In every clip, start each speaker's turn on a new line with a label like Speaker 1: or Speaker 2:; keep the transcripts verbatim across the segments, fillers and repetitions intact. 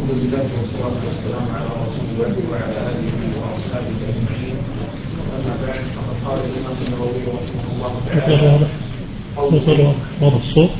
Speaker 1: الحمد لله والصلاة والسلام على رسول الله وعلى آله وأصحابه أجمعين. أما بعد فقد قال الإمام النووي رحمه الله تعالى
Speaker 2: واضح واضح الصوت.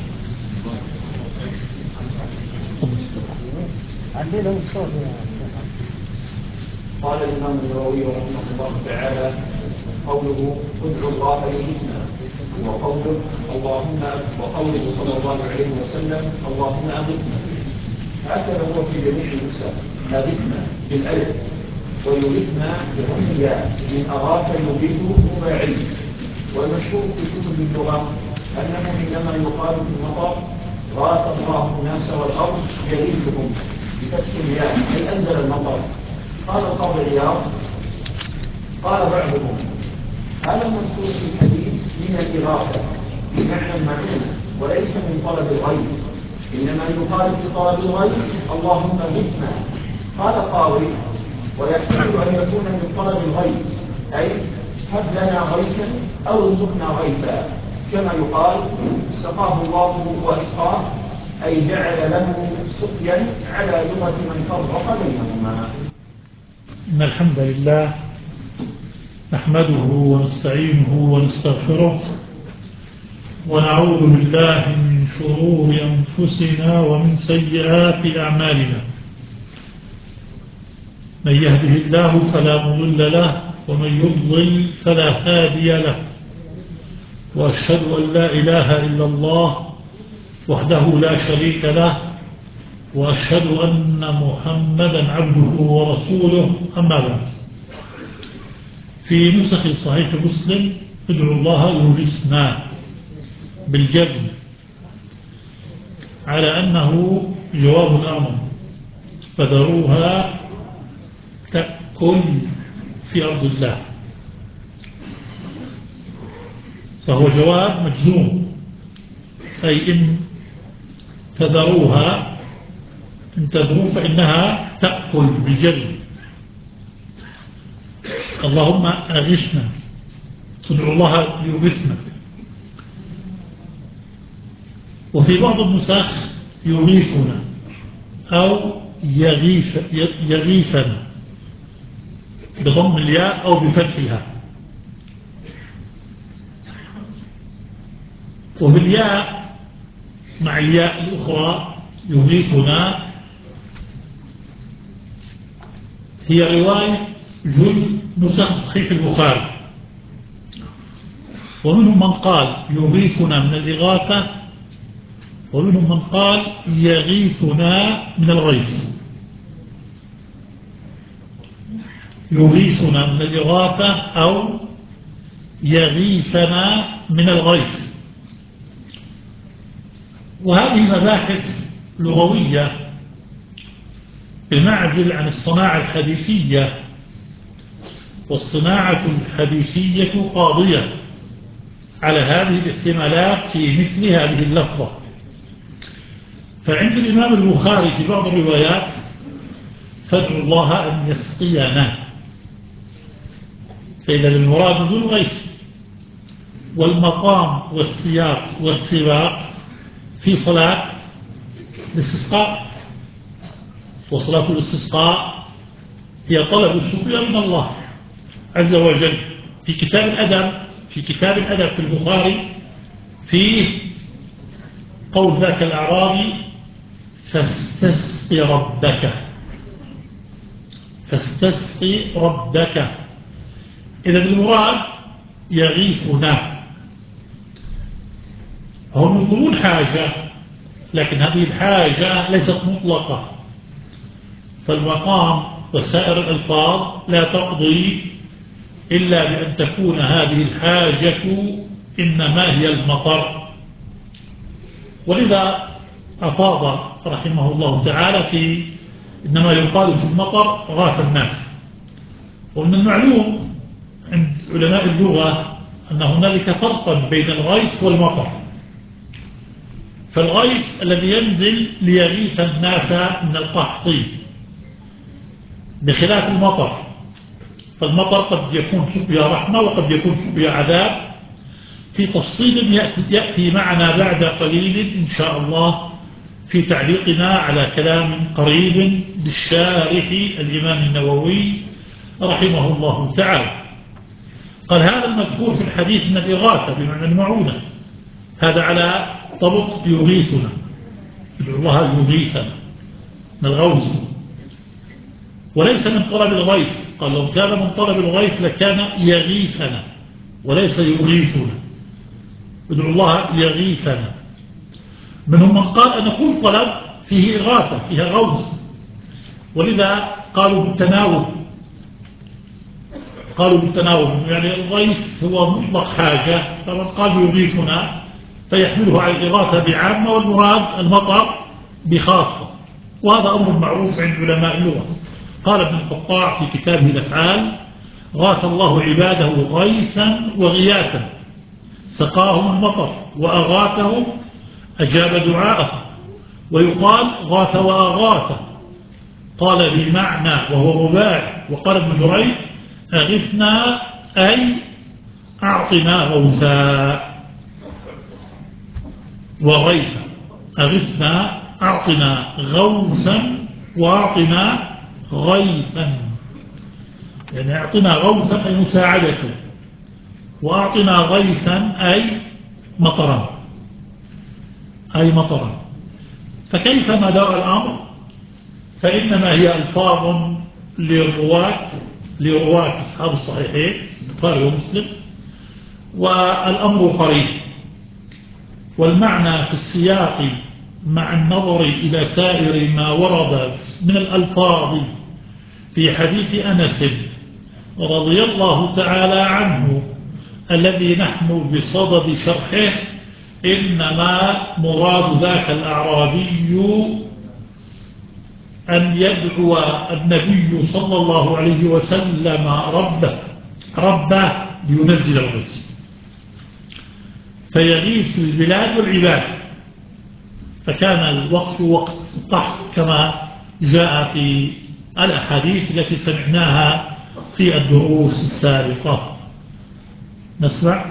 Speaker 1: قال الإمام النووي رحمه الله تعالى: قوله ادعوا الله يجبنا، وقوله اللهم وقوله صلى الله عليه وسلم اللهم أغثنا. هكذا هو في جميع النسخ، أغثنا بالألف ويغثنا بضم الياء، من أغاث يغيث رباعي. والمشهور في كتب اللغة أنه حينما يقال في المطر غاث الله الناس والأرض يغيثهم بفتح الياء أي أنزل المطر. قال القاضي عياض قال بعضهم: هذا المذكور في الحديث من الإغاثة بمعنى المعونة وليس من طلب الغيث، إنما يقال في طلب الغيث اللهم غثنا. قال القاضي: ويحتمل أن يكون من طلب الغيث أي هب لنا غيثا أو ارزقنا غيثا، كما يقال سقاه الله وأسقاه أي جعل له سقيا على لغة من فرق بينهما.
Speaker 2: إن الحمد لله نحمده ونستعينه ونستغفره ونعوذ بالله من شرور أنفسنا ومن سيئات أعمالنا. من يهده الله فلا مضل له ومن يضلل فلا هادي له، وأشهد أن لا إله إلا الله وحده لا شريك له، وأشهد أن محمدا عبده ورسوله. أما بعد، في نسخ صحيح مسلم ادعوا الله يغثنا بالجزم على أنه جواب الأمر، فذروها تأكل في أرض الله، فهو جواب مجزوم، أي إن تذروها إن تذروا فإنها تأكل بالجزم. اللهم أغثنا، ادعوا الله يغثنا. وفي بعض النسخ يغيثنا أو يغيث يغيثنا بضم الياء أو بفتحها. وبالياء مع الياء الأخرى يغيثنا هي رواية جل نسخ صحيح البخاري، ومنهم من قال يغيثنا من الإغاثة، ومنهم من قال يغيثنا من الغيث. يغيثنا من الإغاثة أو يغيثنا من الغيث. وهذه مباحث لغوية بمعزل عن الصناعة الحديثية، والصناعة الحديثية قاضية على هذه الاحتمالات في مثل هذه اللفظة. فعند الإمام البخاري في بعض الروايات فادعوا الله أن يسقينا، فإذا المراد ذو الغيث. والمقام والسياق والسباق في صلاة الاستسقاء، وصلاة الاستسقاء هي طلب السقيا من الله عز وجل. في كتاب الأدب في كتاب الأدب في البخاري فيه قول ذاك الأعرابي: فاستسقي ربك، فاستسقي ربك. إذا المراد يغيثنا. هم يقولون حاجة، لكن هذه الحاجة ليست مطلقة، فالمقام وسائر الألفاظ لا تقضي إلا بأن تكون هذه الحاجة إنما هي المطر. ولذا أفاض رحمه الله تعالى في إنما يقال في المطر غاث الناس. ومن المعلوم عند علماء اللغة أن هنالك فرقا بين الغيث والمطر. فالغيث الذي ينزل ليغيث الناس من القحط، بخلاف المطر. فالمطر قد يكون سقيا رحمة وقد يكون سقيا عذاب، في تفصيل يأتي, يأتي معنا بعد قليل إن شاء الله في تعليقنا على كلام قريب للشارح الإمام النووي رحمه الله تعالى. قال: هذا المذكور في الحديث من الإغاثة بمعنى المعونة، هذا على طبق يغيثنا، يدعو الله يغيثنا من الغوث، وليس من طلب الغيث. قال: لو كان من طلب الغيث لكان يغيثنا وليس يغيثنا، يدعو الله يغيثنا. منهم من قال أن كل طلب فيه إغاثة، فيها غوث، ولذا قالوا بالتناوب، قالوا بالتناوب يعني الغيث هو مطلق حاجة، فمن قال يغيثنا فيحمله على الإغاثة بعامة، والمراد المطر بخاصة، وهذا أمر معروف عند علماء اللغة. قال ابن القطاع في كتابه الأفعال: غاث الله عباده غيثا وغياثا، سقاهم المطر وأغاثهم أجاب دعاءهم. ويقال غاث وأغاث، قال بمعنى وهو رباعي. وقال ابن دريد: أغثنا أي أعطنا غوثا وغيثا، أغثنا أعطنا غوثا وأعطنا غيثا، يعني أعطنا غوثا أي مساعدة، وأعطنا غيثا أي مطرا، أي مطرا. فكيفما دار الأمر فإنما هي ألفاظ للرواة لرواة أصحاب الصحيحين البخاري ومسلم، والأمر قريب، والمعنى في السياق مع النظر إلى سائر ما ورد من الألفاظ في حديث أنس رضي الله تعالى عنه الذي نحن بصدد شرحه، إنما مراد ذاك الأعرابي أن يدعو النبي صلى الله عليه وسلم ربه ربه لينزل الغيث فيغيث البلاد والعباد. فكان الوقت وقت قحط كما جاء في الأحاديث التي سمعناها في الدروس السابقة. نسمع.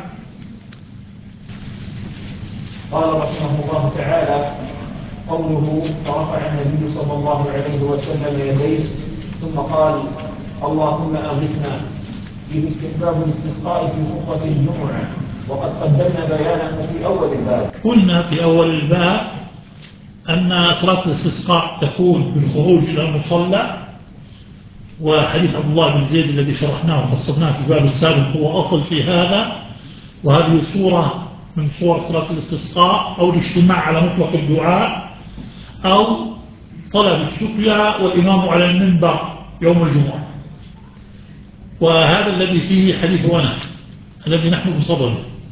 Speaker 1: قال رحمه الله تعالى: قوله: فرفع النبي صلى الله عليه وسلم يديه ثم قال: اللهم أغثنا، في استحباب الاستسقاء في خطبة الجمعة، وقد قدمنا بيانه في أول الباب.
Speaker 2: قلنا في أول الباب أن صلاة الاستسقاء تكون بالخروج إلى المصلى، وحديث عبد الله بن زيد الذي شرحناه وفصلناه في الباب السابق هو أصل في هذا، وهذه صورة من صور صلاة الاستسقاء، أو الاجتماع على مطلق الدعاء، أو طلب السقيا والإمام على المنبر يوم الجمعة. وهذا الذي فيه حديث أنس الذي نحن بصدده.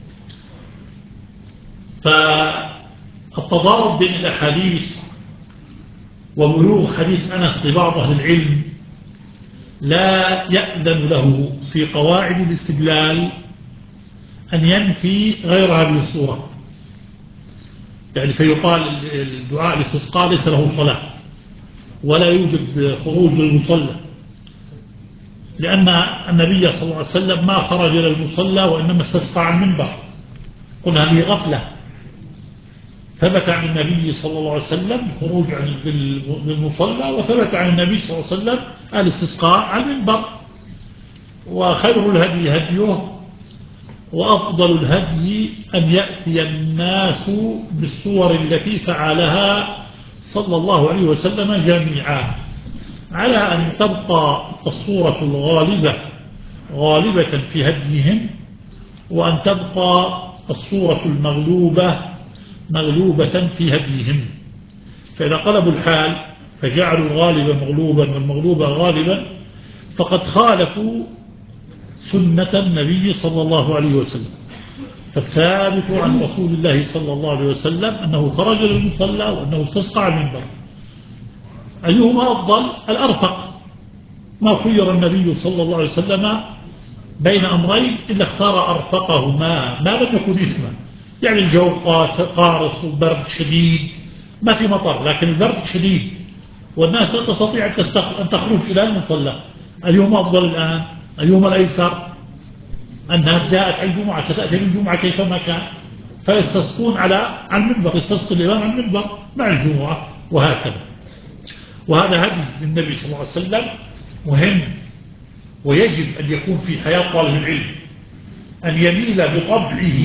Speaker 2: فالتضارب بين الأحاديث وبلوغ حديث أنس لبعض أهل العلم لا يأذن له في قواعد الاستدلال أن ينفي غير هذه الصورة، يعني فيقال الدعاء الاستسقاء ليس له صلاة ولا يوجد خروج للمصلى، لأن النبي صلى الله عليه وسلم ما خرج إلى المصلى وإنما استسقى عن المنبر. قلنا هذه غفلة. ثبت عن النبي صلى الله عليه وسلم خروج بالمصلى، وثبت عن النبي صلى الله عليه وسلم الاستسقاء عن المنبر. وخير الهدي هديه، وأفضل الهدي أن يأتي الناس بالصور التي فعلها صلى الله عليه وسلم جميعا، على أن تبقى الصورة الغالبة غالبة في هديهم، وأن تبقى الصورة المغلوبة مغلوبة في هديهم. فإذا قلبوا الحال فجعلوا الغالب مغلوبا والمغلوب غالبا فقد خالفوا سنة النبي صلى الله عليه وسلم. فالثابت عن رسول الله صلى الله عليه وسلم أنه خرج للمصلى وأنه استسقى على المنبر. أيهما أفضل؟ الأرفق. ما خير النبي صلى الله عليه وسلم بين أمرين إلا اختار أرفقهما ما لم يكن إثما. يعني الجو قارص وبرد شديد، ما في مطر لكن البرد شديد والناس لا تستطيع أن تخرج إلى المصلى. أيهما أفضل الآن؟ أيهما الأيسر؟ الناس جاءت على الجمعة ستأتي الجمعة كيفما كان، فيستسقون على على المنبر، يستسقي الإمام على المنبر مع الجمعة وهكذا. وهذا هدي للنبي صلى الله عليه وسلم مهم، ويجب أن يكون في حياة طالب العلم أن يميل بطبعه،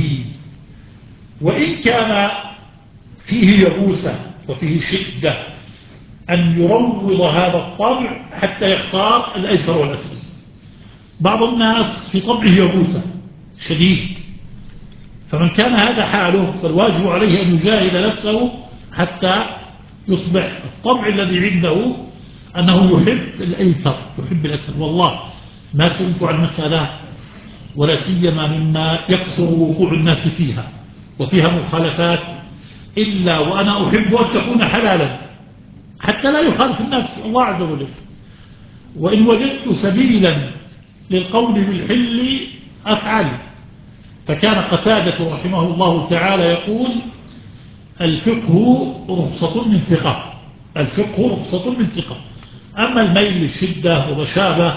Speaker 2: وإن كان فيه يبوسة وفيه شدة، أن يروض هذا الطبع حتى يختار الأيسر والأسهل. بعض الناس في طبعه يبوسة شديد، فمن كان هذا حاله فالواجب عليه أن يجاهد نفسه حتى يصبح الطبع الذي عنده أنه يحب الأيسر، يحب الأسهل. والله ما سئلت عن مسألة ولا سيما مما يكثر وقوع الناس فيها وفيها مخالفات إلا وأنا أحب أن تكون حلالا حتى لا يخالف الناس الله عز وجل. وإن وجدت سبيلا للقول بالحل أفعل. فكان قتادة رحمه الله تعالى يقول: الفقه رخصة من ثقة، الفقه رخصة من ثقة. أما الميل للشدة وغشابة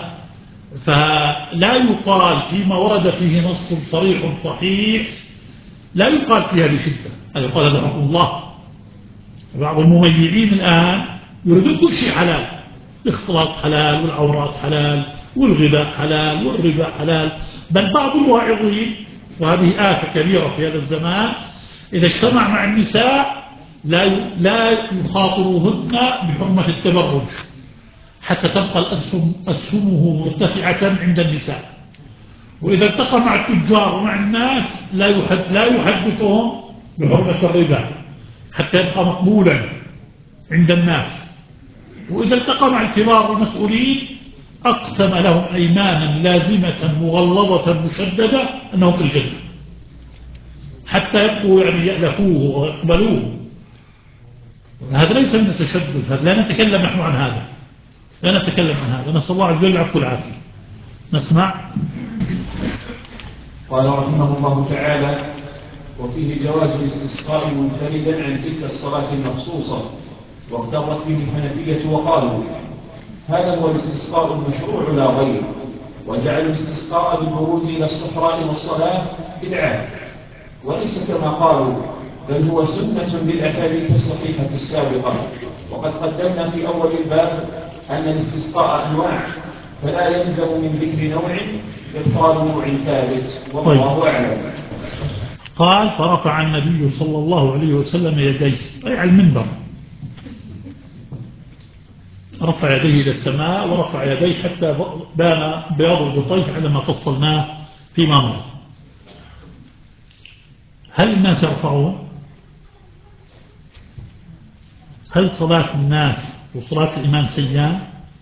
Speaker 2: فلا يقال فيما ورد فيه نص صريح صحيح، لا يقال فيها بشدة، هذا يقال هذا حكم الله. بعض المميعين الآن يريدون كل شيء حلال، الاختلاط حلال، والعورات حلال، والغباء حلال، والربا حلال. بل بعض الواعظين، وهذه آفة كبيرة في هذا الزمان، إذا اجتمع مع النساء لا لا يخاطروهن بحرمة التبرج حتى تبقى الأسهم أسهمه مرتفعة عند النساء. وإذا التقى مع التجار ومع الناس لا يحد لا يحدثهم بحرمة الربا حتى يبقى مقبولا عند الناس. وإذا التقى مع الكبار والمسؤولين أقسم لهم أيمانا لازمة مغلظة مشددة أنهم في الجنة حتى يبقوا يعني يألفوه ويقبلوه. هذا ليس من التشدد، هذا لا نتكلم نحن عن هذا، لا نتكلم عن هذا. نسأل الله عز وجل العفو والعافية. نسمع.
Speaker 1: قال رحمه الله تعالى: وفيه جواز الاستسقاء منفردا عن تلك الصلاة المخصوصة، واغترت به الحنفية وقالوا: هذا هو الاستسقاء المشروع لا غير، وجعلوا الاستسقاء بالخروج إلى الصحراء والصلاة بدعة، وليس كما قالوا، بل هو سنة بالأحاديث الصحيحة السابقة. وقد قدمنا في أول الباب أن الاستسقاء أنواع، فلا يلزم من ذكر نوع إبطال نوع ثابت، والله أعلم.
Speaker 2: قال: فرفع النبي صلى الله عليه وسلم يديه، أي على المنبر، رفع يديه إلى السماء ورفع يديه حتى بان بياض الغطيه على ما فصلناه فيما مضى. هل الناس يرفعون؟ هل صلاة الناس وصلاة الإمام سيان؟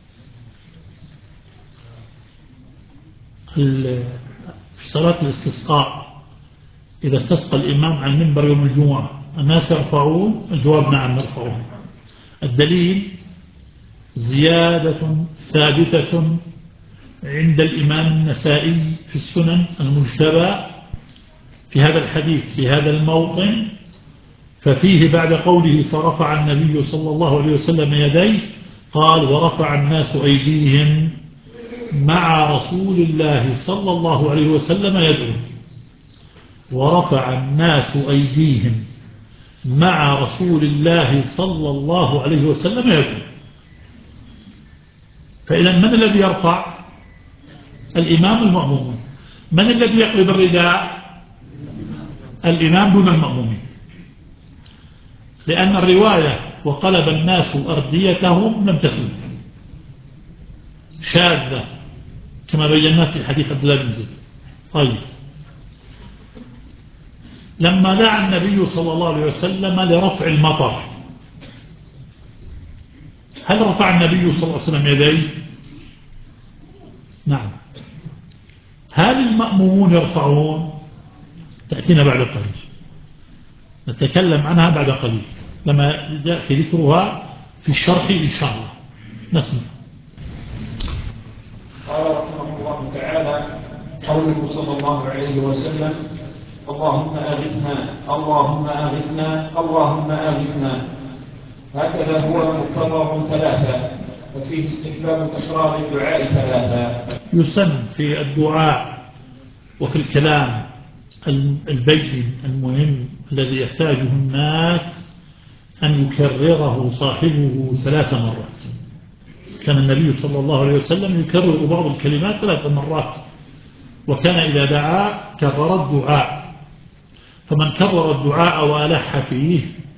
Speaker 2: في صلاة الاستسقاء إذا استسقى الإمام عن المنبر يوم الجمعة الناس يرفعون؟ الجواب نعم يرفعون. الدليل زيادة ثابتة عند الإمام النسائي في السنن المجتبى في هذا الحديث في هذا الموطن، ففيه بعد قوله فرفع النبي صلى الله عليه وسلم يديه قال: ورفع الناس أيديهم مع رسول الله صلى الله عليه وسلم يدعو. ورفع الناس أيديهم مع رسول الله صلى الله عليه وسلم يدعو. فإذا من الذي يرفع؟ الإمام المأمومون. من الذي يقلب الرداء؟ الإمام دون المأمومين، لأن الرواية وقلب الناس أرديتهم لم تثبت، شاذة كما بينا في حديث عبد الله بن زيد. طيب، لما دعا النبي صلى الله عليه وسلم لرفع المطر، هل رفع النبي صلى الله عليه وسلم يديه؟ نعم. هل المأمومون يرفعون؟ تأتينا بعد قليل، نتكلم عنها بعد قليل لما يأتي ذكرها في الشرح إن شاء الله. نسمع.
Speaker 1: قال رحمه الله تعالى: قوله صلى الله عليه وسلم: اللهم أغثنا اللهم أغثنا اللهم أغثنا، هكذا هو مكرر ثلاثة، وفيه استحباب تكرار الدعاء ثلاثة.
Speaker 2: يسن في الدعاء وفي الكلام البين المهم الذي يحتاجه الناس أن يكرره صاحبه ثلاث مرات. كان النبي صلى الله عليه وسلم يكرر بعض الكلمات ثلاث مرات، وكان إذا دعا كرر الدعاء. فمن كرر الدعاء وألح فيه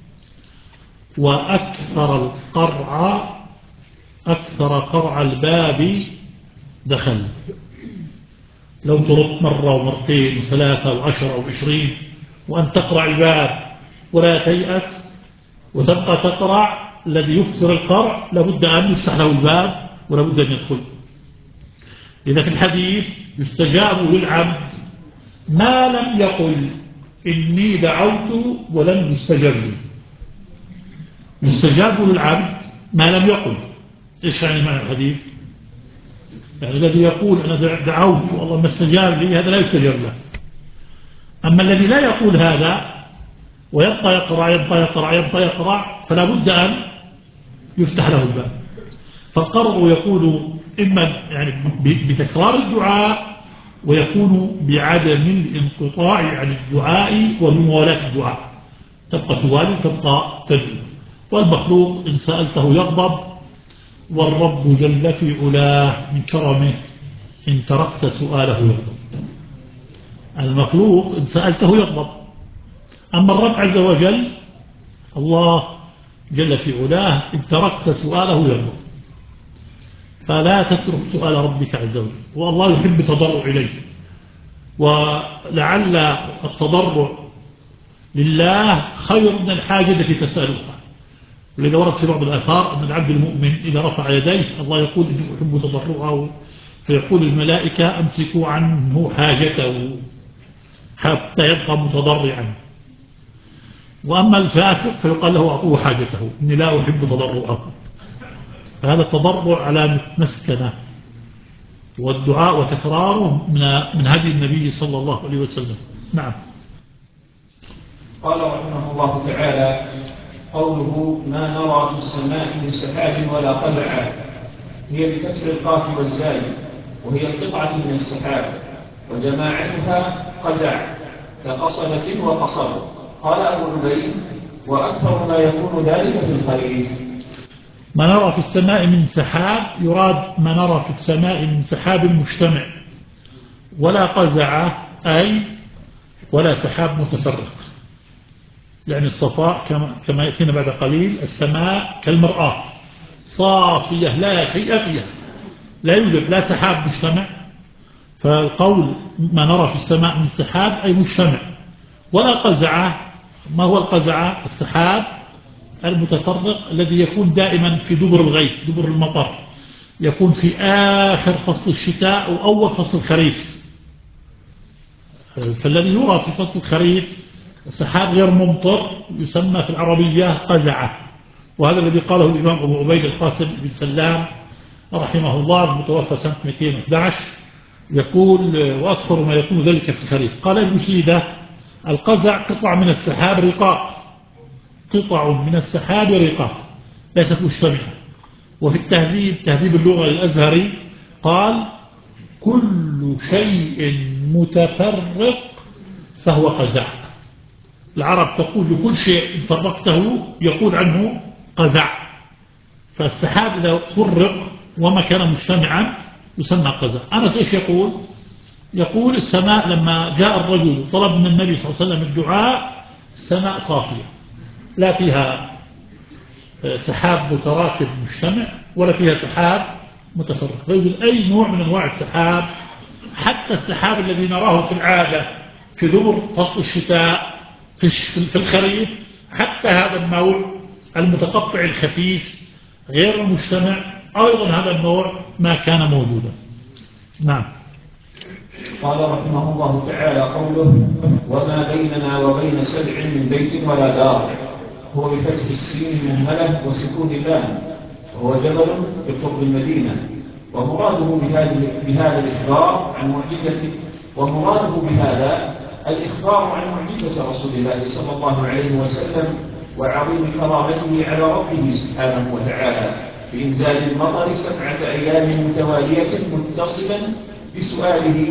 Speaker 2: وأكثر القرع أكثر قرع الباب دخل. لو ترد مرة ومرتين وثلاثة وعشرة وعشرين وأن تقرع الباب ولا تيأس وتبقى تقرع، الذي يكثر القرع لابد أن يفتح له الباب ولابد أن يدخل. إذا في الحديث يستجاب للعبد ما لم يقل إني دعوت ولم يستجب لي. يستجاب للعبد ما لم يقل. إيش يعني معنى الحديث؟ يعني الذي يقول أنا دعوت والله ما استجاب لي هذا لا يستجاب له. أما الذي لا يقول هذا ويبقى يقرأ يبقى يقرأ يبقى يقرأ فلا بد أن يفتح له الباب. فالقرء يكون إما يعني بتكرار الدعاء، ويكون بعدم الانقطاع عن الدعاء وبموالاة الدعاء، تبقى توالي تبقى تدعو. والمخلوق إن سألته يغضب، والرب جل في علاه من كرمه إن تركت سؤاله يغضب. المخلوق إن سألته يغضب، أما الرب عز وجل الله جل في علاه إن تركت سؤاله يغضب. فلا تترك سؤال ربك عز وجل، والله يحب التضرع إليه. ولعل التضرع لله خير من الحاجة التي تسألها. ولذا ورد في بعض الآثار أن العبد المؤمن إذا رفع يديه الله يقول إني أحب تضرعه، فيقول الملائكة أمسكوا عنه حاجته حتى يبقى متضرعا. وأما الفاسق فيقال له أعطوه حاجته إني لا أحب تضرعه. فهذا التضرع على مسكنة، والدعاء وتكراره من من هدي النبي صلى الله عليه وسلم. نعم.
Speaker 1: قال رحمه الله تعالى: قوله ما نرى في السماء من سحاب ولا قزع، هي بفتح القاف والزاي، وهي القطعة من السحاب، وجماعتها قزع كقصبة وقصر. قال أبو عبيد: وأكثر ما يكون ذلك في الخريف.
Speaker 2: ما نرى في السماء من سحاب يراد ما نرى في السماء من سحاب مجتمع، ولا قزع أي ولا سحاب متفرق. يعني الصفاء كما, كما يأتينا بعد قليل، السماء كالمرآة صافية لا شيء فيها، لا يوجد لا سحاب مجتمع. فالقول ما نرى في السماء من سحاب أي مجتمع، ولا قزع. ما هو القزع؟ السحاب المتفرق الذي يكون دائما في دبر الغيث، دبر المطر، يكون في آخر فصل الشتاء وأول فصل الخريف. فالذي يرى في فصل الخريف سحاب غير ممطر يسمى في العربية قزعة. وهذا الذي قاله الإمام أبو عبيد القاسم بن سلام رحمه الله المتوفى سنة مئتين وأحد عشر، يقول: وأكثر ما يكون ذلك في الخريف. قال ابن سيدة: القزع قطع من السحاب رقاق، قطع من السحاب رقاق ليست مجتمعة. وفي التهذيب تهذيب اللغة الأزهري قال: كل شيء متفرق فهو قزع. العرب تقول لكل شيء فرقته يقول عنه قزع. فالسحاب إذا فرق وما كان مجتمعا يسمى قزع. أنس إيش يقول؟ يقول: السماء لما جاء الرجل طلب من النبي صلى الله عليه وسلم الدعاء، السماء صافية لا فيها سحاب متراكب مجتمع ولا فيها سحاب متفرق. فيوجد أي نوع من أنواع السحاب، حتى السحاب الذي نراه في العادة في دبر فصل الشتاء في الخريف، حتى هذا النوع المتقطع الخفيف غير المجتمع أيضا هذا النوع ما كان موجودا. نعم.
Speaker 1: قال رحمه الله تعالى: قوله وما بيننا وبين سبع من بيت ولا دار، هو بفتح السين المهملة وسكون اللام، وهو جبل بقرب المدينة. ومراده بهذه بهذا الإخبار عن معجزة ومراده بهذا الإخبار عن معجزة رسول الله صلى الله عليه وسلم وعظيم كرامته على ربه سبحانه وتعالى بإنزال المطر سبعة أيام متوالية متصلا بسؤاله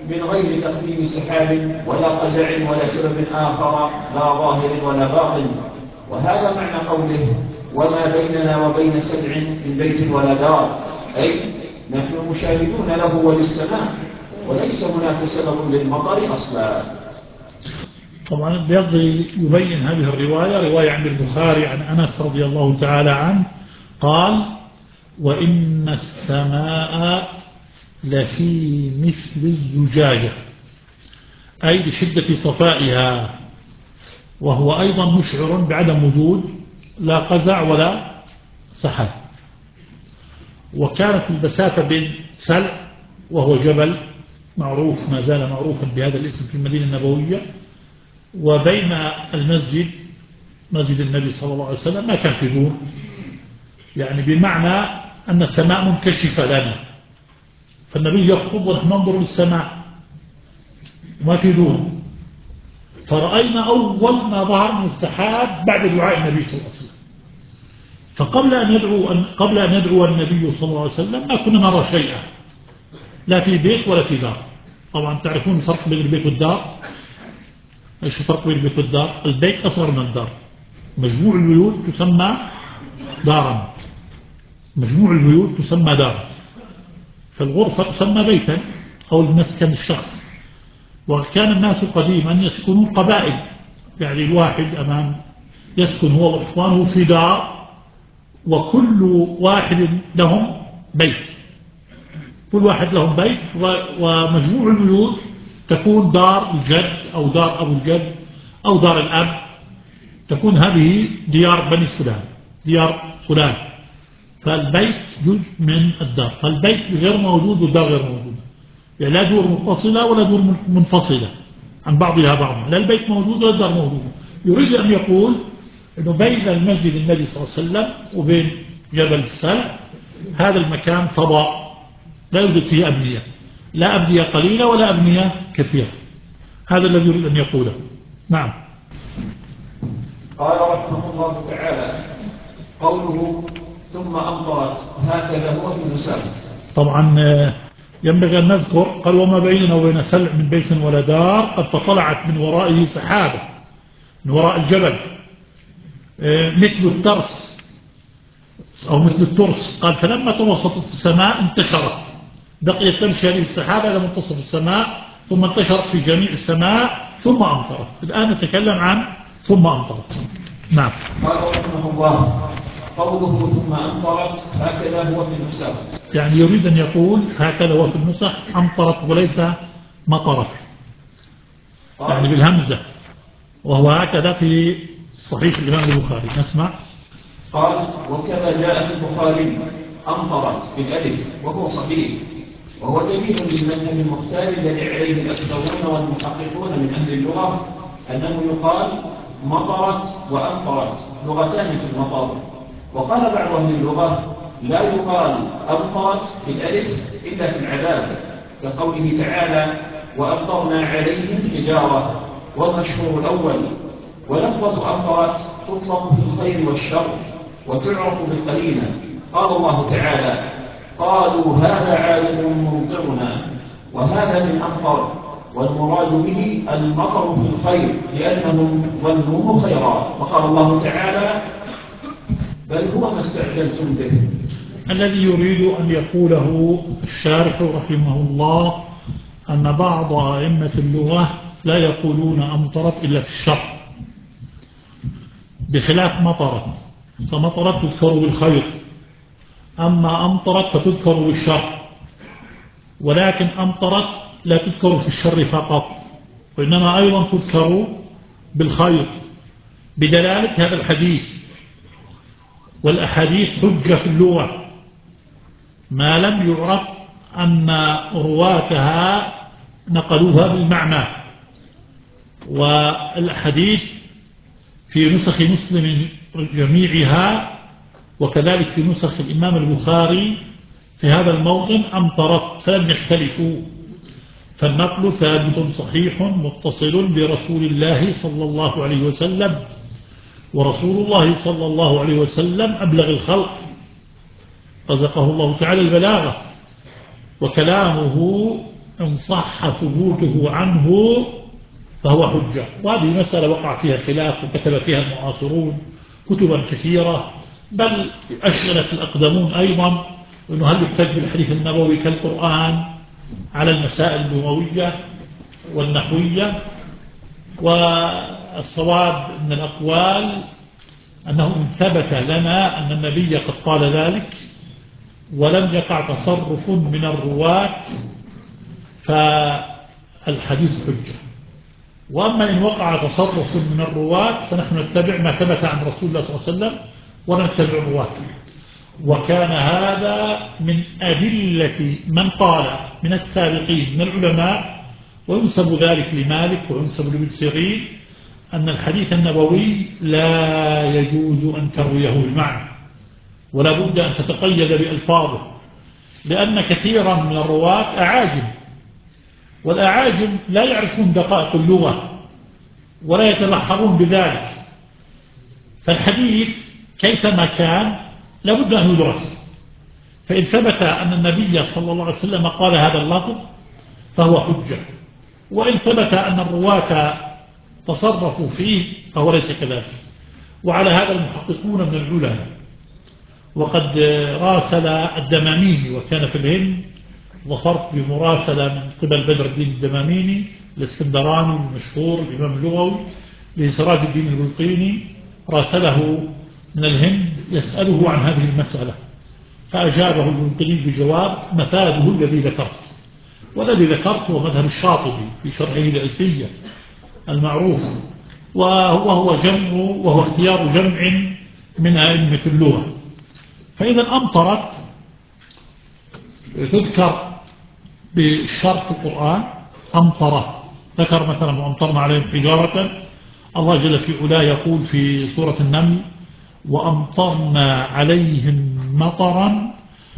Speaker 1: من غير تقديم سحاب ولا قزع ولا سبب آخر لا ظاهر ولا باطن. وهذا معنى قوله وما بيننا وبين سبع من بيت ولا دار، أي نحن مشاهدون له وللسماء، وليس هناك سبب للمطر أصلا.
Speaker 2: طبعا بيقضي يبين هذه الرواية رواية عند البخاري عن أنس رضي الله تعالى عنه قال وإن السماء لفي مثل الزجاجة، أي لشدة صفائها، وهو أيضا مشعر بعدم وجود لا قزع ولا سحاب. وكانت المسافة بين سلع وهو جبل معروف ما زال معروفا بهذا الاسم في المدينة النبوية، وبين المسجد مسجد النبي صلى الله عليه وسلم ما كان في دور، يعني بمعنى أن السماء منكشفة لنا، فالنبي يخطب ونحن ننظر للسماء ما في دور. فرأينا أول ما ظهر من السحاب بعد دعاء النبي صلى الله عليه وسلم. فقبل أن يدعو أن قبل أن يدعو النبي صلى الله عليه وسلم ما كنا نرى شيئا، لا في بيت ولا في دار. طبعا تعرفون الفرق بين البيت والدار. ايش الفرق بين البيت والدار؟ البيت أصغر من الدار، مجموع البيوت تسمى دارا، مجموع البيوت تسمى دارا، فالغرفة تسمى بيتا أو المسكن الشخص. وكان الناس قديما يسكنون قبائل، يعني الواحد أمام يسكن هو وإخوانه في دار، وكل واحد لهم بيت، كل واحد لهم بيت، ومجموع البيوت تكون دار الجد أو دار أبو الجد أو دار الأب، تكون هذه ديار بني فلان، ديار فلان. فالبيت جزء من الدار، فالبيت غير موجود والدار غير موجود، يعني لا دور متصلة ولا دور منفصلة عن بعضها بعضا، لا البيت موجود ولا الدار موجود. يريد أن يقول أنه بين المسجد النبي صلى الله عليه وسلم وبين جبل السلع هذا المكان فضاء لا يوجد فيه أبنية، لا أبنية قليلة ولا أبنية كثيرة. هذا الذي يريد أن يقوله. نعم.
Speaker 1: قال رحمه الله تعالى قوله ثم أمطرت هكذا هو في المسافة.
Speaker 2: طبعا ينبغي أن نذكر قال وما بيننا وبين سلع من بيت ولا دار قد فطلعت من ورائه سحابة، من وراء الجبل مثل الترس أو مثل الترس. قال فلما توسطت السماء انتشرت، بقيت تمشي هذه السحابة إلى منتصف السماء ثم انتشرت في جميع السماء ثم أمطرت. الآن نتكلم عن ثم أمطرت. نعم.
Speaker 1: قال رحمه الله قوله ثم أمطرت هكذا هو في النسخ،
Speaker 2: يعني يريد أن يقول هكذا هو في النسخ أمطرت وليس مطرت، يعني بالهمزة، وهو هكذا في صحيح الإمام البخاري. نسمع.
Speaker 1: قال وكما جاء في البخاري أمطرت بالألف وهو صحيح، وهو دليل للمذهب المختار الذي عليه الأكثرون والمحققون من أهل اللغة أنه يقال مطرت وأمطرت لغتان في المطر. وقال بعض أهل اللغة لا يقال أمطرت بالألف إلا في العذاب، كقوله تعالى وأمطرنا عليهم حجارة، والمشهور الأول. ولفظة أمطرت تطلق في الخير والشر وتعرف بالقرينة. قال الله تعالى قالوا هذا عالم ممطرنا، وهذا من أمطر، والمراد به المطر في الخير لأنهم ظنوه خيرا. وقال الله تعالى بل هو ما استعجلتم به.
Speaker 2: الذي يريد أن يقوله الشارح رحمه الله أن بعض أئمة اللغة لا يقولون أمطرت إلا في الشر، بخلاف مطرت، فمطرت تذكر بالخير، أما أمطرت فتذكر بالشر. ولكن أمطرت لا تذكر في الشر فقط، وإنما أيضا تذكر بالخير بدلالة هذا الحديث. والأحاديث حجة في اللغة ما لم يعرف أن رواتها نقلوها بالمعنى. والحديث في نسخ مسلم جميعها وكذلك في نسخ الإمام البخاري في هذا الموطن أمطرت، فلم يختلفوا. فالنقل ثابت صحيح متصل برسول الله صلى الله عليه وسلم، ورسول الله صلى الله عليه وسلم أبلغ الخلق، رزقه الله تعالى البلاغة، وكلامه إن صح ثبوته عنه فهو حجة. وهذه مسألة وقع فيها خلاف وكتب فيها المعاصرون كتبا كثيرة، بل أشغلت الأقدمون أيضا أنه هل يحتج بالحديث النبوي كالقرآن على المسائل اللغوية والنحوية. والصواب من الأقوال أنه إن ثبت لنا أن النبي قد قال ذلك ولم يقع تصرف من الرواة فالحديث حجة. وأما إن وقع تصرف من الرواة فنحن نتبع ما ثبت عن رسول الله صلى الله عليه وسلم ونتبع الرواة. وكان هذا من أدلة من قال من السابقين من العلماء، وينسب ذلك لمالك وينسب لابن سيرين، أن الحديث النبوي لا يجوز أن ترويه بالمعنى ولا بد أن تتقيد بألفاظه، لأن كثيرا من الرواة أعاجم، والأعاجم لا يعرفون دقائق اللغة ولا يتبحرون بذلك، فالحديث كيفما كان لابد أن يدرس. فإن ثبت أن النبي صلى الله عليه وسلم قال هذا اللفظ فهو حجة، وإن ثبت أن الرواة تصرفوا فيه فهو ليس كذلك. وعلى هذا المحققون من العلماء، وقد راسل الدماميني وكان في الهند، ظفرت بمراسلة من قبل بدر الدين الدماميني الاسكندراني المشهور الإمام اللغوي لسراج الدين البلقيني، راسله من الهند يسأله عن هذه المسألة، فأجابه البلقيني بجواب مفاده الذي ذكرت. والذي ذكرت هو مذهب الشاطبي في شرحه الألفية المعروف، وهو جمع وهو اختيار جمع من أئمة اللغة. فإذا أمطرت تذكر بالشرط في القرآن أمطر، ذكر مثلا وأمطرنا عليهم حجارة. الله جل في علاه يقول في سورة النمل وأمطرنا عليهم مطرا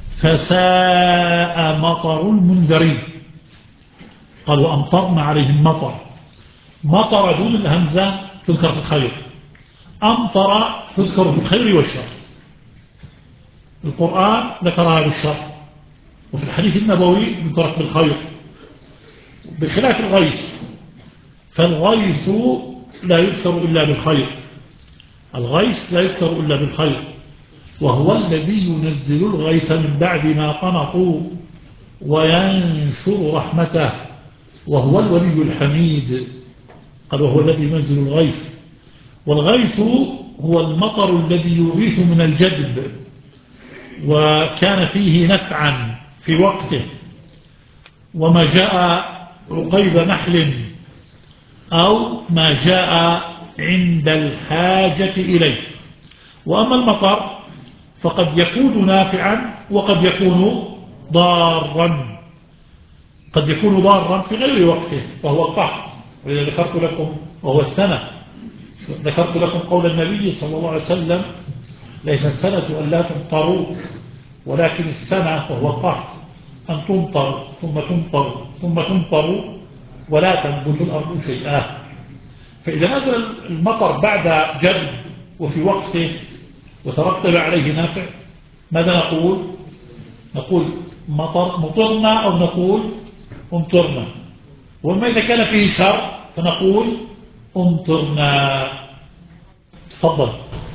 Speaker 2: فساء مطر المنذرين. قال وأمطرنا عليهم مطر، مطر دون الهمزة تذكر في الخير، أمطر تذكر في الخير والشر. القرآن ذكرها بالشر، وفي الحديث النبوي ذكرت بالخير، بخلاف الغيث، فالغيث لا يذكر إلا بالخير، الغيث لا يذكر إلا بالخير، وهو الذي ينزل الغيث من بعد ما قنطوا وينشر رحمته وهو الولي الحميد. قال وهو الذي ينزل الغيث، والغيث هو المطر الذي يغيث من الجدب، وكان فيه نفعا في وقته، وما جاء عقيب نحل أو ما جاء عند الحاجة إليه. وأما المطر فقد يكون نافعا وقد يكون ضارا، قد يكون ضارا في غير وقته وهو القحط، وإذا ذكرت لكم وهو السنة، ذكرت لكم قول النبي صلى الله عليه وسلم ليس السنة أن لا تمطروا ولكن السنة وهو القحط أن تمطر ثم تمطر ثم تمطر ولا تنبت الأرض شيئا. فإذا نزل المطر بعد جد وفي وقته وترتب عليه نافع، ماذا نقول؟ نقول مطر مطرنا أو نقول امطرنا. وما إذا كان فيه شر فنقول امطرنا. تفضل.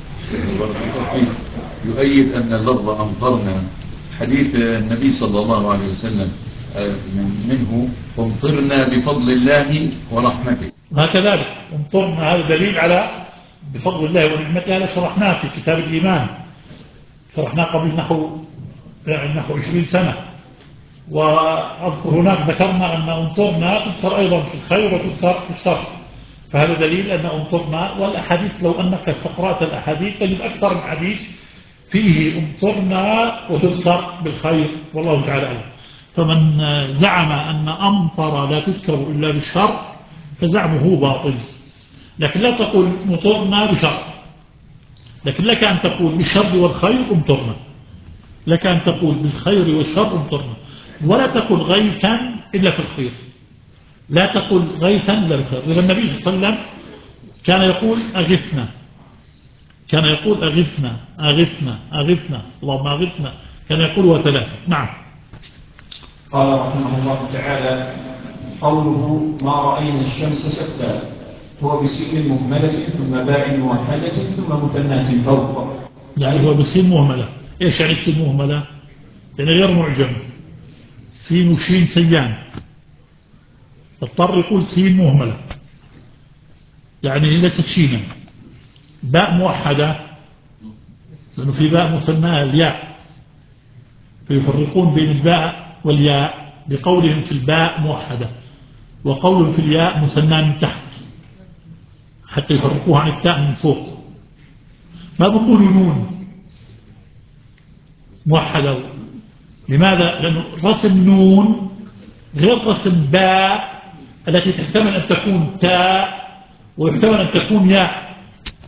Speaker 3: يؤيد أن اللفظ أمطرنا حديث النبي صلى الله عليه وسلم منه امطرنا بفضل الله ورحمته،
Speaker 2: وهكذا امطرنا هذا دليل على بفضل الله ورحمته. هذا شرحناه في كتاب الإيمان، شرحناه قبل نحو نحو عشرين سنة، وأذكر هناك ذكرنا أن امطرنا تذكر أيضا في الخير وتذكر في الشر، فهذا دليل أن امطرنا. والأحاديث لو أنك استقرأت الأحاديث تجد أكثر من حديث فيه امطرنا وتذكر بالخير، والله تعالى أعلم. فمن زعم أن أمطر لا تذكر إلا بالشر فزعمه باطل، لكن لا تقول مطرنا بشر، لكن لك أن تقول بالشر والخير امطرنا، لك أن تقول بالخير والشر امطرنا، ولا تقول غيثا إلا في الخير، لا تقول غيثا إلا بالخير. إذا النبي صلى الله عليه وسلم كان يقول أغثنا، كان يقول أغثنا أغثنا أغثنا اللهم أغثنا، كان يقول وثلاثة. نعم.
Speaker 1: قال رحمه الله تعالى: قوله ما رأينا الشمس ستا هو بسين مهملة ثم باء موحدة ثم مثناة فوق.
Speaker 2: يعني هو بسين مهملة. إيش يعني سين مهملة؟ يعني غير معجم، سين وشين سيان، اضطر يقول سين مهملة يعني ليست شينا. باء موحدة لأنه في باء مثناها الياء، فيفرقون بين الباء والياء بقولهم في الباء موحدة وقولهم في الياء مثنى من تحت حتى يفرقوها عن التاء من فوق. ما بقولوا نون موحدة. لماذا؟ لأنه رسم نون غير رسم باء التي تحتمل أن تكون تاء ويحتمل أن تكون ياء.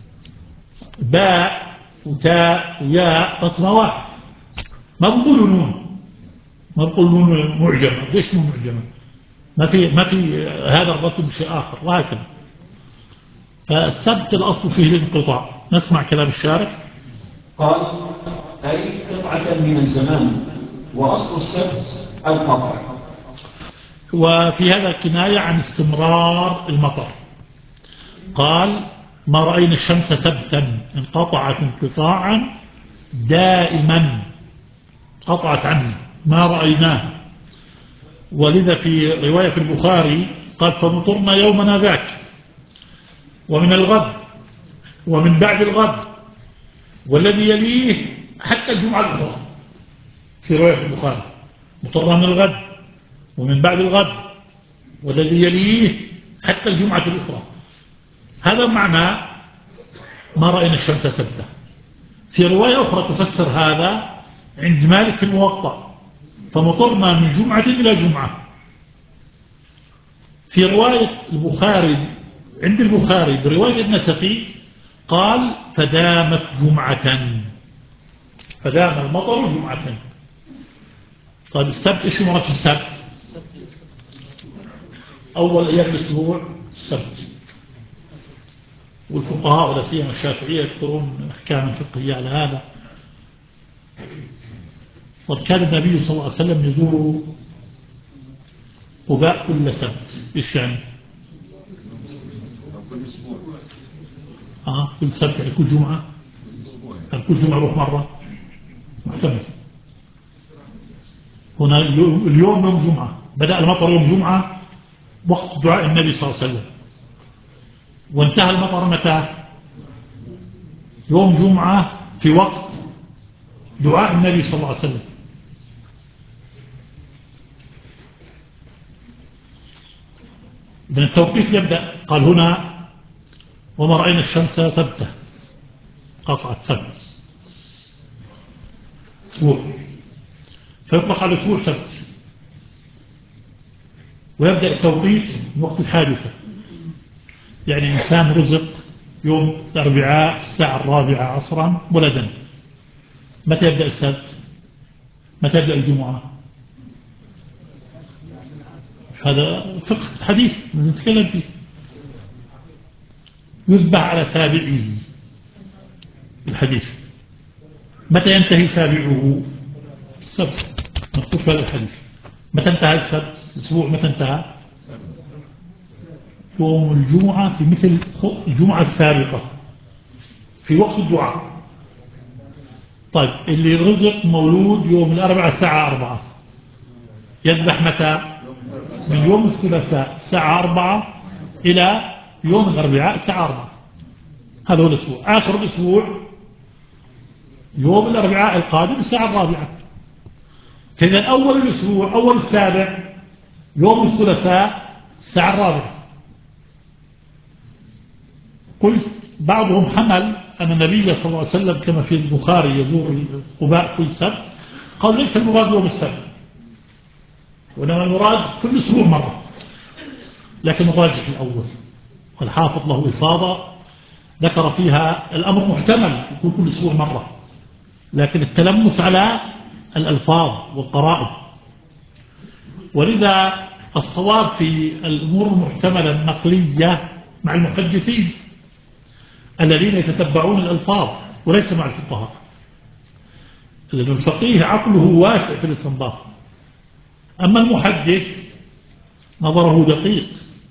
Speaker 2: باء وتاء وياء رسمة واحد. ما بقولوا نون، ما بقولوا نون معجمة. ليش نون معجمة؟ ما في ما في هذا الرسم شيء آخر. وهكذا فالسبت الأصل فيه الانقطاع. نسمع كلام الشارع.
Speaker 1: قال: أي قطعة من الزمان، وأصل السبت القطع.
Speaker 2: وفي هذا كناية عن استمرار المطر. قال: ما رأينا الشمس سبتا انقطعت انقطاعا دائما، قطعت عنه ما رأيناه. ولذا في رواية في البخاري قال: فمطرنا يومنا ذاك ومن الغد ومن بعد الغد والذي يليه حتى الجمعة الأخرى. في رواية في البخاري: مطرنا من الغد ومن بعد الغد والذي يليه حتى الجمعة الأخرى. هذا معنى ما رأينا الشمس سبتة. في رواية أخرى تفسر هذا عند مالك في الموطأ: فمطرنا من جمعة إلى جمعة. في رواية البخاري عند البخاري برواية النسخي قال: فدامت جمعة، فدام المطر جمعة. طيب السبت إيش مرة السبت؟ أول أيام الأسبوع السبت. والفقهاء ولا سيما الشافعية يذكرون أحكاما فقهية على هذا. وكان النبي صلى الله عليه وسلم يزور قباء كل سبت. إيش يعني؟ آه كل سبت يعني كل جمعة. يعني كل جمعة يروح مرة محتمل. هنا اليوم يوم جمعة، بدأ المطر يوم جمعة وقت دعاء النبي صلى الله عليه وسلم، وانتهى المطر متى؟ يوم جمعة في وقت دعاء النبي صلى الله عليه وسلم. من التوقيت يبدأ. قال هنا: وما رأينا الشمس سبتة، قطعت سبت أسبوع، فيطلق على الأسبوع سبت. ويبدأ التوقيت من وقت الحادثة. يعني إنسان رزق يوم الأربعاء الساعة الرابعة عصرا ولدا، متى يبدأ السبت؟ متى يبدأ الجمعة؟ هذا فقه الحديث نتكلم فيه. يذبح على سابعه الحديث. متى ينتهي سابعه؟ السبت. مذكور في هذا الحديث. متى انتهى السبت؟ الأسبوع متى انتهى؟ يوم الجمعة في مثل الجمعة السابقة في وقت الدعاء. طيب اللي رزق مولود يوم الأربعاء الساعة أربعة يذبح متى؟ من يوم الثلاثاء الساعة أربعة إلى يوم الأربعاء الساعة أربعة. هذا هو الأسبوع. آخر الأسبوع يوم الأربعاء القادم الساعة الرابعة. فإذا أول الأسبوع أول السابع يوم الثلاثاء الساعة الرابعة. قلت بعضهم حمل أن النبي صلى الله عليه وسلم كما في البخاري يزور قباء كل سبت، قال ليس المراد يوم السبت، وإنما المراد كل أسبوع مرة. لكن الراجح الأول، والحافظ له إفاضة ذكر فيها الأمر محتمل يكون كل أسبوع مرة، لكن التلمس على الألفاظ والقرائن. ولذا الصواب في الأمور المحتملة النقلية مع المحدثين الذين يتتبعون الألفاظ وليس مع الفقهاء، لأن الفقيه عقله واسع في الاستنباط. أما المحدث نظره دقيق،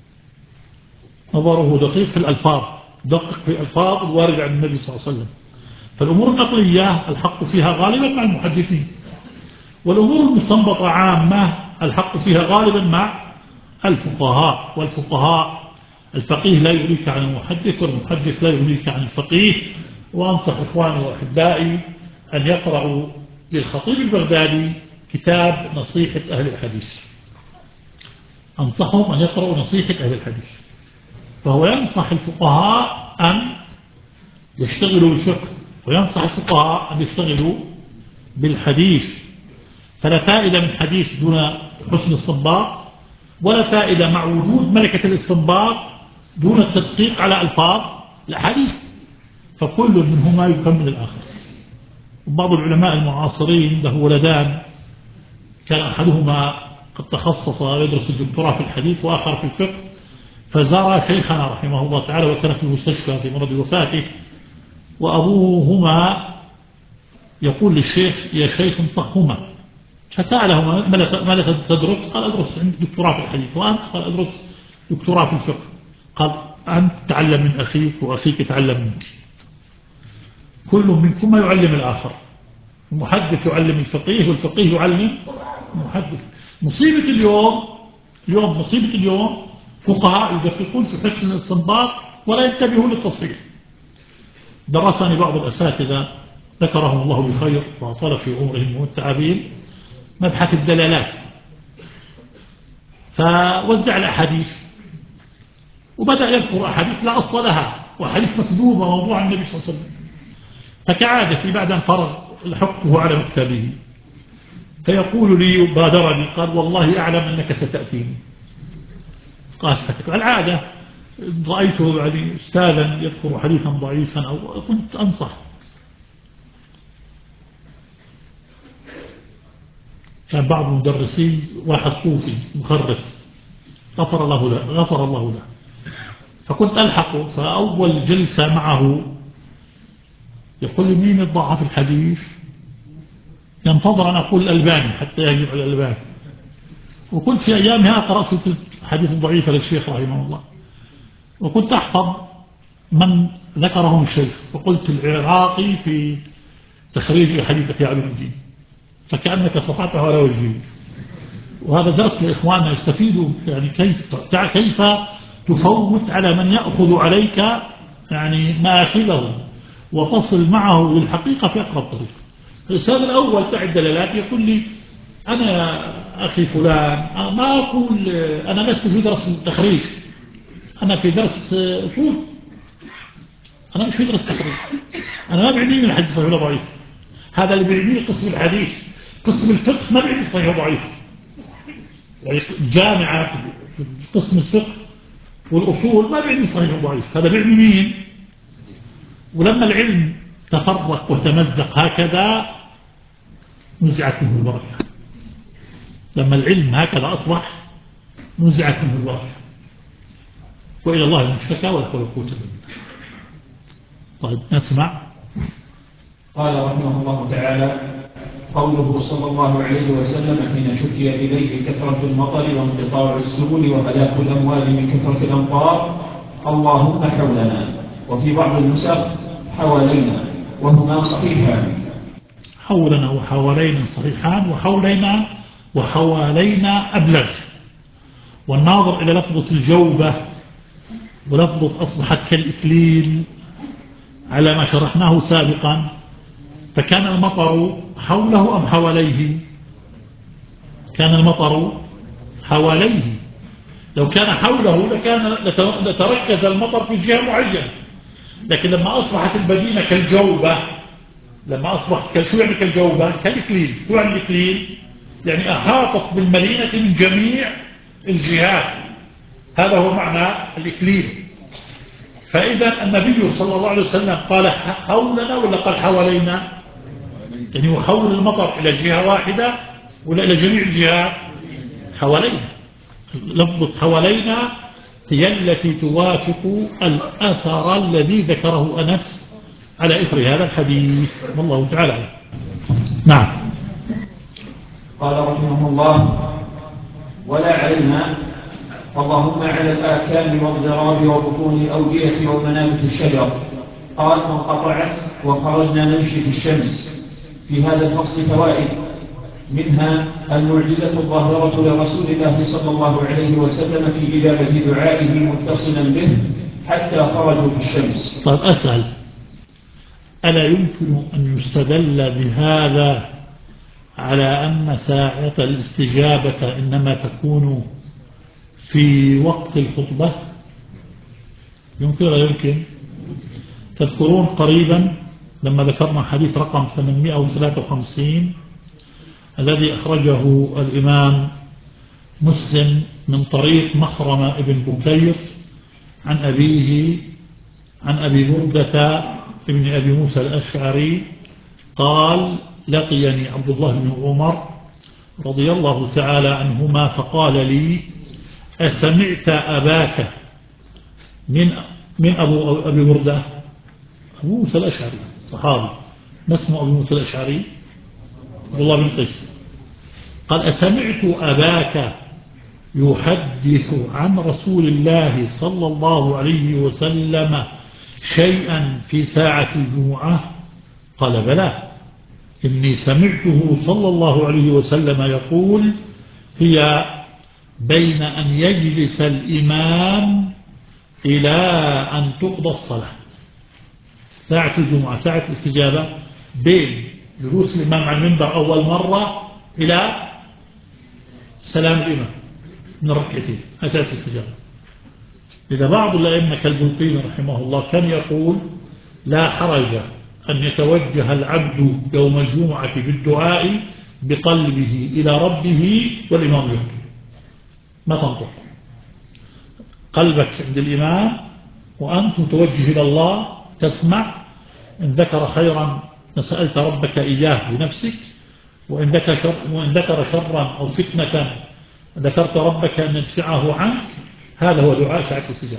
Speaker 2: نظره دقيق في الألفاظ، دقق في الألفاظ الواردة عن النبي صلى الله عليه وسلم. فالأمور النقلية الحق فيها غالبا مع المحدثين، والأمور المستنبطة عامة الحق فيها غالبا مع الفقهاء. والفقهاء الفقيه لا يغنيك عن المحدث، والمحدث لا يغنيك عن الفقيه. وأنصح إخواني وأحبائي أن يقرأوا للخطيب البغدادي كتاب نصيحة أهل الحديث، أنصحهم أن يقرأوا نصيحة أهل الحديث. فهو ينصح الفقهاء أن يشتغلوا بالفقه، وينصح الفقهاء أن يشتغلوا بالحديث. فلا فائدة من حديث دون حسن استنباط، ولا فائدة مع وجود ملكة الاستنباط دون التدقيق على ألفاظ الحديث. فكل منهما يكمل الآخر. وبعض العلماء المعاصرين له ولدان، كان أحدهما قد تخصص يدرس الدكتوراه في الحديث وآخر في الفقه، فزار شيخنا رحمه الله تعالى وكان في المستشفى في مرض وفاته، وأبوهما يقول للشيخ: يا شيخ انطقهما. فسألهما: ماذا تدرس؟ قال: أدرس عندي دكتوراه في الحديث. وأنت؟ قال: أدرس دكتوراه في الفقه. قال: أنت تتعلم من أخيك وأخيك يتعلم منك، كل منكما يعلم الآخر. المحدث يعلم الفقيه، والفقيه يعلم المحدث. مصيبة اليوم اليوم مصيبة اليوم فقهاء يدققون في حسن الاستنباط ولا ينتبهون للتصحيح. درسني بعض الأساتذة ذكرهم الله بخير وأطال في عمرهم والتعابين مبحث الدلالات، فوزع الأحاديث وبدأ يذكر أحاديث لا أصل لها وأحاديث مكذوبة موضوع النبي صلى الله عليه وسلم. فكعادتي بعد أن فرغ لحقته على مكتبه فيقول لي بادرني، قال: والله أعلم أنك ستأتيني. قال: العادة رأيته يعني أستاذا يذكر حديثا ضعيفا أو كنت أنصح. كان بعض المدرسين واحد صوفي مخرف غفر الله له غفر الله له فكنت ألحقه، فأول جلسة معه يقول لي: مين الضعف الحديث؟ ينتظر أن أقول الألباني حتى يجمع الألباني. وكنت في أيامها أقرأ سلسلة حديث ضعيفة للشيخ رحمه الله، وكنت أحفظ من ذكرهم الشيخ، وقلت العراقي في تخريج حديث إحياء علوم الدين، فكأنك استطعته على وجهه. وهذا درس لإخواننا يستفيدوا، يعني كيف كيف تفوت على من يأخذ عليك يعني مآخذه وتصل معه للحقيقة في أقرب طريق. الأستاذ الأول تاع الدلالات يقول لي: أنا يا أخي فلان ما أقول أنا لست في درس تخريج، أنا في درس أصول، أنا مش في درس تخريج، أنا ما بيعنيني الحديث صحيح ولا ضعيف، هذا اللي بيعنيني قسم الحديث، قسم الفقه ما بيعني صحيح وضعيف. يعني الجامعة في قسم الفقه والأصول ما بيعني صحيح وضعيف، هذا بيعني مين؟ ولما العلم تفرق وتمزق هكذا نزعت منه البركة. لما العلم هكذا أصبح نزعت منه البركة، وإلى الله المشتكى ولا حول ولا قوة إلا بالله. طيب نسمع.
Speaker 1: قال رحمه الله تعالى: قوله صلى الله عليه وسلم حين شكي إليه كثرة المطر وانقطاع السبل وهلاك الأموال من كثرة الأمطار: اللهم حولنا. وفي بعض النسخ حوالينا، وهما صحيحان.
Speaker 2: حولنا وحوالينا صحيحان، وحولينا وحوالينا أبلغ. والناظر إلى لفظة الجوبة ولفظة أصبحت كالإكليل على ما شرحناه سابقا، فكان المطر حوله أم حواليه؟ كان المطر حواليه. لو كان حوله لكان لتركز المطر في جهة معينة، لكن لما أصبحت المدينة كالجوبة، لما أصبحت شو يعني كالجوبة؟ كالإكليل. شو يعني الإكليل؟ يعني أحاطت بالمدينة من جميع الجهات، هذا هو معنى الإكليل. فإذا النبي صلى الله عليه وسلم قال حولنا ولا قال حوالينا؟ يعني يحول المطر إلى جهة واحدة ولا إلى جميع الجهات؟ حوالينا. لفظة حوالينا هي التي توافق الأثر الذي ذكره أنس على إثر هذا الحديث، والله تعالى. نعم.
Speaker 1: قال رحمه الله: ولا علينا، اللهم على الآكام والضراب وبطون الأودية ومنابت الشجر. قال فانقطعت وخرجنا نمشي في الشمس. في هذا الفصل فوائد، منها المعجزة الظاهرة لرسول الله صلى الله عليه وسلم في إجابة دعائه متصلا به حتى خرجوا في الشمس.
Speaker 2: طيب أسأل، ألا يمكن أن يستدل بهذا على أن ساعة الاستجابة إنما تكون في وقت الخطبة؟ يمكن ولا يمكن؟ تذكرون قريبا لما ذكرنا حديث رقم ثمانمائة وثلاثة وخمسين الذي أخرجه الإمام مسلم من طريق مخرمة ابن بكير عن أبيه عن أبي بردة ابن أبي موسى الأشعري قال لقيني عبد الله بن عمر رضي الله تعالى عنهما فقال لي أسمعت أباك من من أبو أبي بردة؟ أبو موسى الأشعري صحابي، ما اسمه أبو موسى الأشعري؟ عبد الله بن قيس. قال أسمعت أباك يحدث عن رسول الله صلى الله عليه وسلم شيئا في ساعة الجمعة؟ قال بلى، إني سمعته صلى الله عليه وسلم يقول هي بين أن يجلس الإمام إلى أن تقضى الصلاة. ساعة الجمعة ساعة الاستجابة بين جلوس الإمام على المنبر أول مرة إلى سلام الإمام من الركعتين، ساعة الاستجابة. إذا بعض الأئمة كالبلقيني رحمه الله كان يقول لا حرج أن يتوجه العبد يوم الجمعة بالدعاء بقلبه إلى ربه والإمام يخطب، ما تنطق، قلبك عند الإمام وأنت متوجه إلى الله تسمع، إن ذكر خيرا سألت ربك إياه بنفسك، وإن ذكر, شر وإن ذكر شرا أو فتنة ذكرت ربك أن يدفعه عنك. هذا هو دعاء ساعة الاستجابة،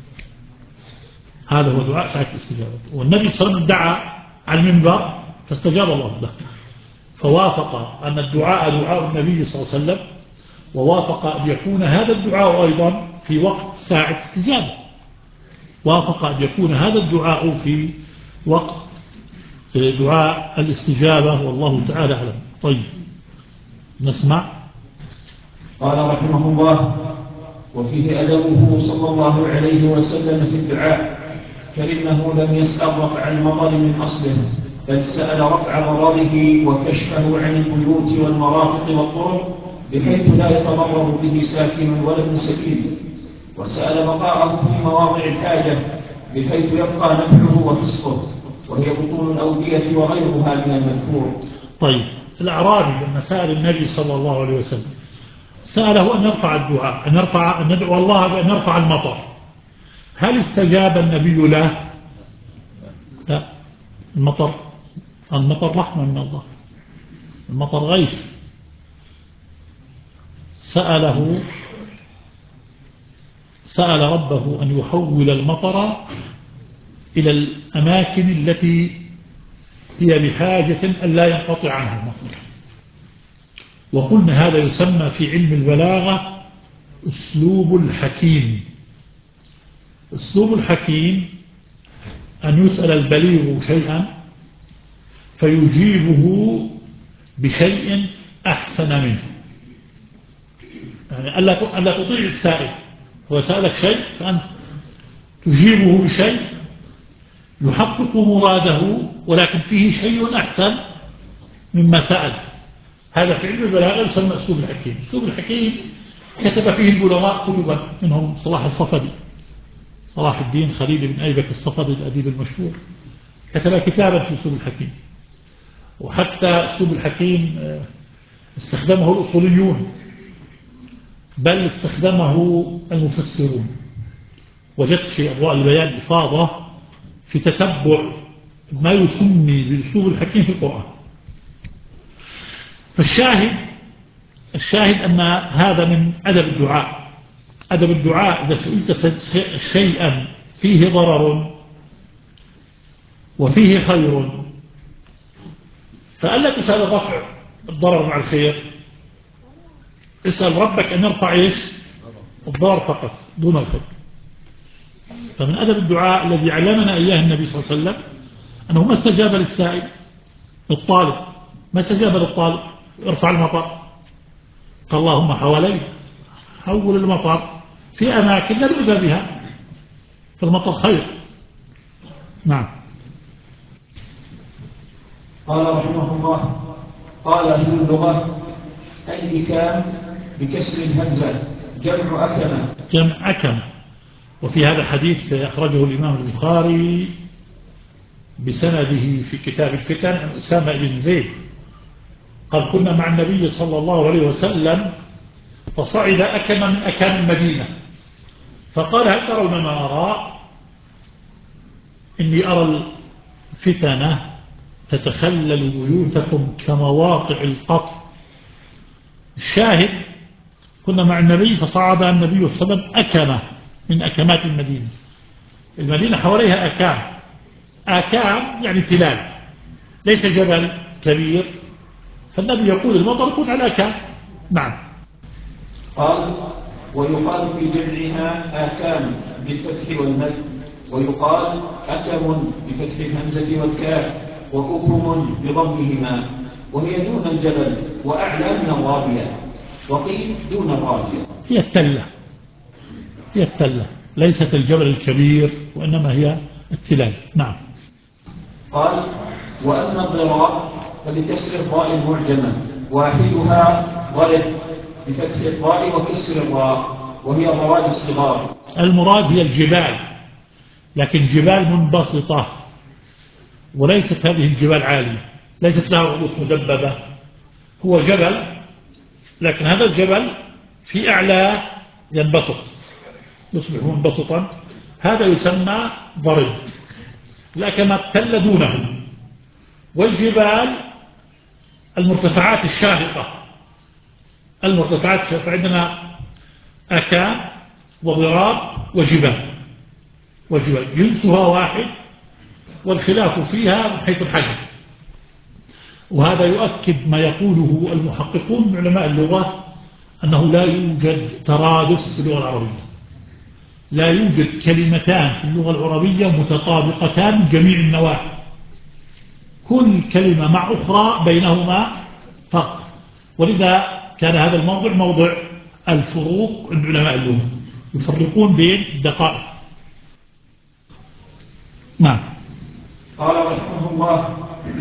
Speaker 2: هذا هو دعاء ساعة الاستجابة. والنبي صلى الله عليه وسلم دعا على المنبر فاستجاب الله له، فوافق أن الدعاء دعاء النبي صلى الله عليه وسلم، ووافق أن يكون هذا الدعاء أيضا في وقت ساعة استجابة، وافق أن يكون هذا الدعاء في وقت دعاء الاستجابة، والله تعالى أعلم. طيب نسمع.
Speaker 1: قال رحمه الله وفيه أدبه صلى الله عليه وسلم في الدعاء، فإنه لم يسأل رفع المطر من أصله، بل سأل رفع ضرره وكشفه عن البيوت والمرافق والطرق بحيث لا يتضرر به ساكن ولا ابن سبيل، وسأل بقاءه في مواضع الحاجة بحيث يبقى نفعه وفسقه، وهي بطون الأودية وغيرها من المذكور.
Speaker 2: طيب الأعرابي لما سأل النبي صلى الله عليه وسلم سأله أن يرفع الدعاء، أن يرفع أن ندعو الله بأن يرفع المطر، هل استجاب النبي له؟ لا، المطر المطر رحمة من الله، المطر غيث. سأله سأل ربه أن يحول المطر إلى الأماكن التي هي بحاجة أن لا ينقطع عنها المطر. وقلنا هذا يسمى في علم البلاغة أسلوب الحكيم. أسلوب الحكيم أن يسأل البليغ شيئا فيجيبه بشيء أحسن منه، يعني ألا تطيع السائل، هو سألك شيء فأنت تجيبه بشيء يحقق مراده ولكن فيه شيء أحسن مما سأل. هذا في علم البلاغة يسمى أسلوب الحكيم. أسلوب الحكيم كتب فيه البلغاء كتبا، منهم صلاح الصفدي، صلاح الدين خليل بن أيبك الصفدي الأديب المشهور، كتب كتابا في أسلوب الحكيم. وحتى أسلوب الحكيم استخدمه الأصوليون، بل استخدمه المفسرون. وجدت في أضواء البيان إفاضة في تتبع ما يسمي بأسلوب الحكيم في القرآن. فالشاهد الشاهد أن هذا من أدب الدعاء. أدب الدعاء إذا سئلت شيئا فيه ضرر وفيه خير فألا تسأل رفع الضرر مع الخير، اسأل ربك أن يرفع إيش؟ الضار فقط دون الخير. فمن أدب الدعاء الذي علمنا إياه النبي صلى الله عليه وسلم أنه ما استجاب للسائل للطالب، ما استجاب للطالب ارفع المطر، قال اللهم حوالي حول المطر في أماكن لا يؤذى بها، فالمطر خير. نعم.
Speaker 1: قال رحمه الله: قال أهل اللغة: الإكام بكسر الهمزة جمع أكمة.
Speaker 2: جمع أكمة. وفي هذا الحديث أخرجه الإمام البخاري بسنده في كتاب الفتن عن أسامة بن زيد قال: كنا مع النبي صلى الله عليه وسلم فصعد أكمة من أكام المدينة فقال: هل ترون ما أرى؟ إني أرى الفتنة تتخلل بيوتكم كمواقع القطر. الشاهد: كنا مع النبي فصعد النبي صلى الله عليه وسلم أكمة من أكمات المدينة. المدينة حواليها أكام، أكام يعني تلال، ليس جبل كبير، فالنبي يقول المطر يكون على أكام. نعم.
Speaker 1: قال: ويقال في جمعها آكام بالفتح والمد، ويقال أكم بفتح الهمزة والكاف، وأكم بضمهما، وهي دون الجبل وأعلى من الرابية، وقيل دون الرابية.
Speaker 2: هي التلة، هي التلة، ليست الجبل الكبير وإنما هي التلال. نعم.
Speaker 1: قال: وأما الضراء فبكسر الضاء المعجمة، واحدها ضرب بفتح الضاء وكسر الراء، وهي الرواج الصغار.
Speaker 2: المراد هي الجبال، لكن جبال منبسطة، وليست هذه الجبال عالية، ليست لها رؤوس مدببة، هو جبل لكن هذا الجبل في أعلى ينبسط يصبح منبسطا، هذا يسمى ضرب. الأكمة تل دونه. والجبال المرتفعات الشاهقة، المرتفعات فعندنا أكام وضراب وجبال، وجبال جنسها واحد والخلاف فيها من حيث الحجم. وهذا يؤكد ما يقوله المحققون من علماء اللغة أنه لا يوجد ترادف في اللغة العربية، لا يوجد كلمتان في اللغة العربية متطابقتان من جميع النواحي، كل كلمة مع أخرى بينهما فرق. ولذا كان هذا الموضوع موضع الفروق عند علماء اللغة، يفرقون بين الدقائق. نعم.
Speaker 1: قال رحمه الله: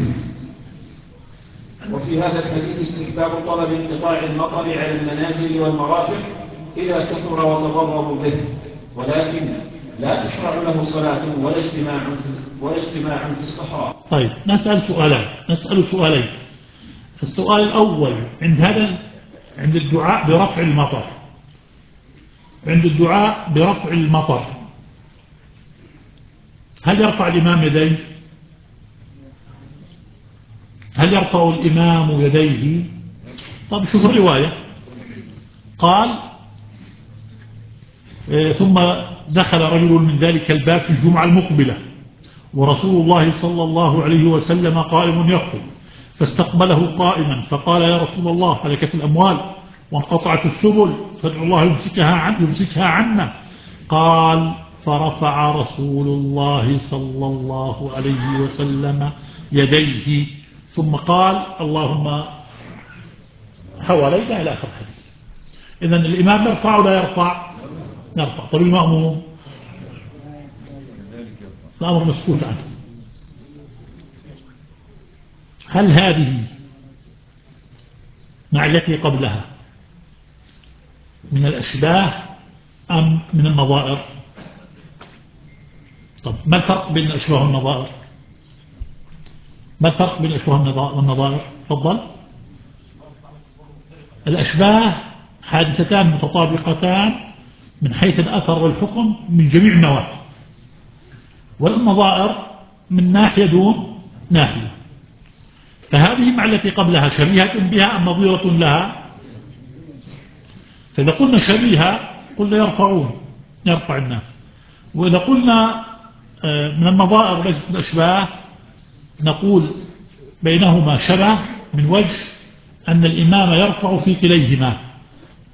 Speaker 1: وفي هذا الحديث استحباب طلب انقطاع المطر على المنازل والمرافق إذا كثر وتضرروا به، ولكن لا تشرع له صلاة ولا اجتماع ولا اجتماع في الصحراء.
Speaker 2: طيب، نسأل سؤالين نسأل سؤالين السؤال الأول عند هذا عند الدعاء برفع المطر عند الدعاء برفع المطر هل يرفع الإمام يديه؟ هل يرفع الإمام يديه؟ طب شوف الرواية. قال: ثم دخل رجل من ذلك الباب في الجمعة المقبلة ورسول الله صلى الله عليه وسلم قائم يخطب، فاستقبله قائما فقال: يا رسول الله، هلكت الأموال وانقطعت السبل، فادعو الله يمسكها عن يمسكها عنا. قال: فرفع رسول الله صلى الله عليه وسلم يديه ثم قال: اللهم حوالينا إلى آخر الحديث. إذن الإمام يرفع ولا يرفع؟ يرفع. طب المأموم؟ الأمر مسكوت عنه. هل هذه مع التي قبلها من الأشباه أم من النظائر؟ طب ما الفرق بين الأشباه والنظائر؟ ما الفرق بين الأشباه والنظائر؟ تفضل. الأشباه حادثتان متطابقتان من حيث الأثر والحكم من جميع النواحي، والنظائر من ناحية دون ناحية. فهذه مع التي قبلها شبيهة بها أم نظيرة لها؟ فإذا قلنا شبيهة قلنا يرفعون يرفع الناس، وإذا قلنا من النظائر وليست الأشباه نقول بينهما شبه من وجه أن الإمام يرفع في كليهما،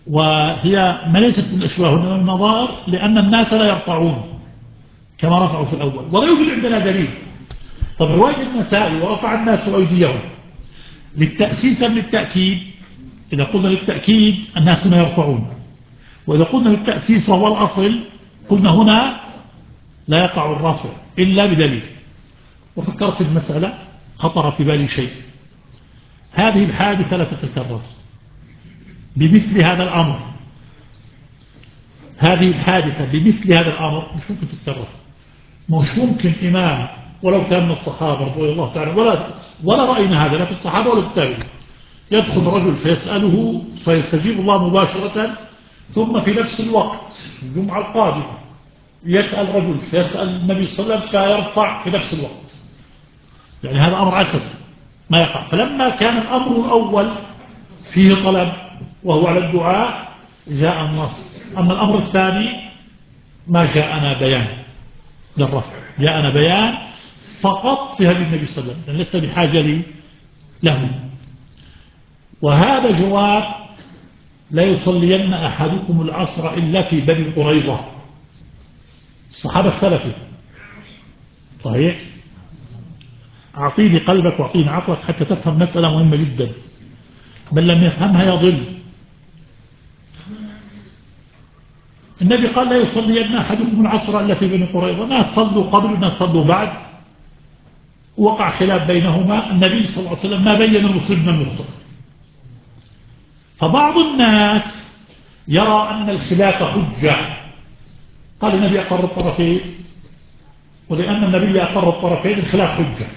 Speaker 2: وهي ما ليست من الأشباه وإنما من النظائر، لأن الناس لا يرفعون كما رفعوا في الأول ولا يوجد عندنا دليل. طب رواية النسائي ورفع الناس أيديهم للتأسيس أم للتأكيد؟ إذا قلنا للتأكيد الناس هنا يرفعون، وإذا قلنا للتأسيس وهو الأصل قلنا هنا لا يقع الرفع إلا بدليل. وفكرت في المسألة خطر في بالي شيء، هذه الحادثة لا تتكرر بمثل هذا الأمر، هذه الحادثة بمثل هذا الأمر مش ممكن تتكرر. مش ممكن إمام ولو كان من الصحابة رضي الله تعالى ولا ولا رأينا هذا لا في الصحابة ولا في التابعين، يدخل رجل فيسأله فيستجيب الله مباشرة، ثم في نفس الوقت الجمعة القادمة يسأل رجل فيسأل النبي صلى الله عليه وسلم فيرفع في نفس الوقت. يعني هذا أمر عسر ما يقع. فلما كان الأمر الأول فيه طلب وهو على الدعاء جاء النص، أما الأمر الثاني ما جاءنا بيان للرفع، جاءنا بيان فقط في هذه النبي صلى الله عليه وسلم، لست بحاجة لي له. وهذا جواب لا يصلين أحدكم العصر إلا في بني قريظة. الصحابة اختلفوا. صحيح؟ أعطيني قلبك وأعطيني عقلك حتى تفهم مسألة مهمة جدا، من لم يفهمها يضل. النبي قال لا يصلين أحدكم العصر إلا في بني قريظة، ناس صلوا قبل وناس صلوا بعد، وقع خلاف بينهما. النبي صلى الله عليه وسلم ما بين المصيب من المخطئ. فبعض الناس يرى أن الخلاف حجة، قال النبي أقر الطرفين، ولأن النبي أقر الطرفين الخلاف حجة.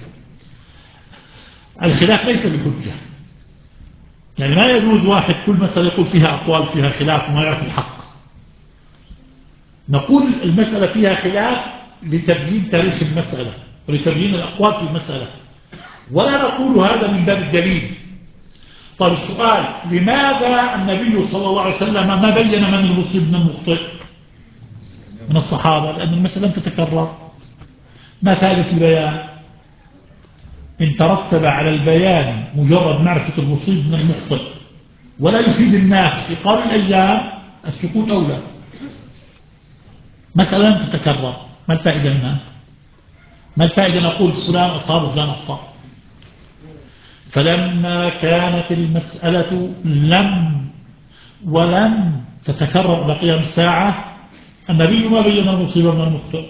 Speaker 2: الخلاف ليس بحجة، يعني ما يجوز واحد كل مسألة يقول فيها أقوال فيها خلاف وما يعرف الحق. نقول المسألة فيها خلاف لتبيين تاريخ المسألة ولتبيين الأقوال في المسألة، ولا نقول هذا من باب الدليل. طيب السؤال، لماذا النبي صلى الله عليه وسلم ما بين من المصيب من المخطئ من الصحابة؟ لأن المسألة لم تتكرر. ما فائدة البيان إن ترتب على البيان مجرد معرفة المصيب من المخطئ ولا يفيد الناس في قارئ الأيام؟ السكوت أولى. مسألة لم تتكرر، ما الفائدة منها؟ ما الفائدة نقول فلان أصاب وفلان أخطأ؟ فلما كانت المسألة لم ولم تتكرر إلى قيام الساعة، النبي ما بين المصيب من المخطئ،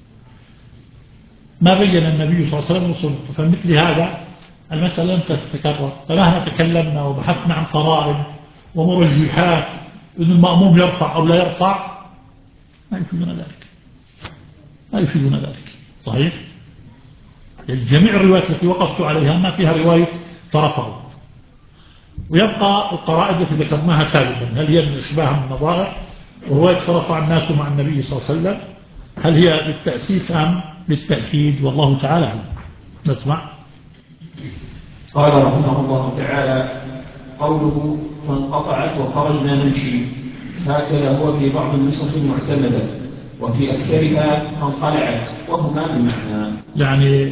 Speaker 2: ما بين النبي صلى الله عليه وسلم المصيب. فمثل هذا المسألة لم تتكرر. فمهما تكلمنا وبحثنا عن قرائن ومرجحات أن المأموم يرفع أو لا يرفع ما يفيدنا ذلك، ما يفيدنا ذلك. صحيح؟ جميع الروايات التي وقفت عليها ما فيها رواية فرفعوا. ويبقى القرائن التي ذكرناها ثابتا، هل هي من إشباه من النظائر ورواية فرفع الناس مع النبي صلى الله عليه وسلم، هل هي للتأسيس أم للتأكيد؟ والله تعالى أعلم. نسمع.
Speaker 1: قال رحمه الله تعالى: قوله فانقطعت وخرجنا نمشي، هكذا هو في بعض النسخ المعتمدة، وفي أكثرها فانقلعت، وهما بمعنى
Speaker 2: يعني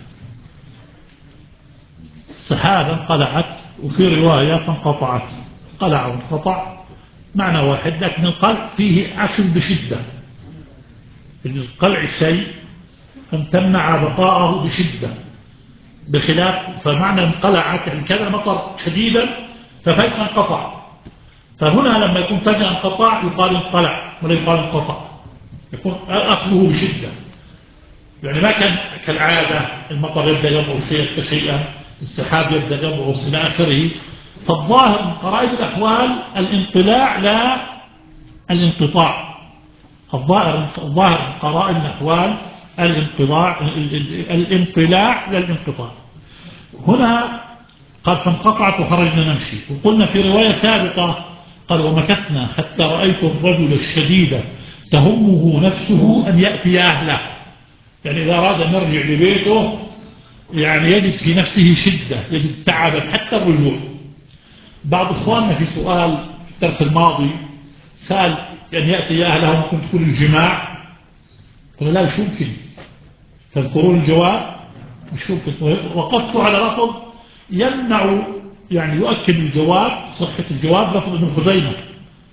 Speaker 2: السحابة انقلعت، وفي رواية فانقطعت. قلع وانقطع معنى واحد، لكن القلع فيه أكل بشدة. القلع الشيء أن تمنع بقاءه بشدة، بخلاف فمعنى انقلعت يعني كان مطر شديدا ففجأة انقطع. فهنا لما يكون فجأة انقطع يقال انقلع ولا يقال انقطع، يكون أخذه بشدة. يعني ما كان كالعادة المطر يبدأ يبعث شيئا شيئا، السحاب يبدأ يبعث إلى آخره. فالظاهر من قرائن الأحوال الانطلاع لا الانقطاع. الظاهر الظاهر من قرائن الأحوال الانقطاع الانطلاع لا الانقطاع. هنا قال فانقطعت وخرجنا نمشي، وقلنا في رواية سابقة قال ومكثنا حتى رأيت الرجل الشديد تهمه نفسه أن يأتي أهله. يعني إذا أراد أن يرجع لبيته يعني يجد في نفسه شدة، يجد تعبا حتى الرجوع. بعض إخواننا في سؤال في الدرس الماضي سأل أن يأتي أهله ممكن تكون الجماع، قلنا لا مش ممكن. تذكرون الجواب؟ مش ممكن. وقفت على لفظ يمنع يعني يؤكد الجواب صحة الجواب، لفظ ابن خزيمة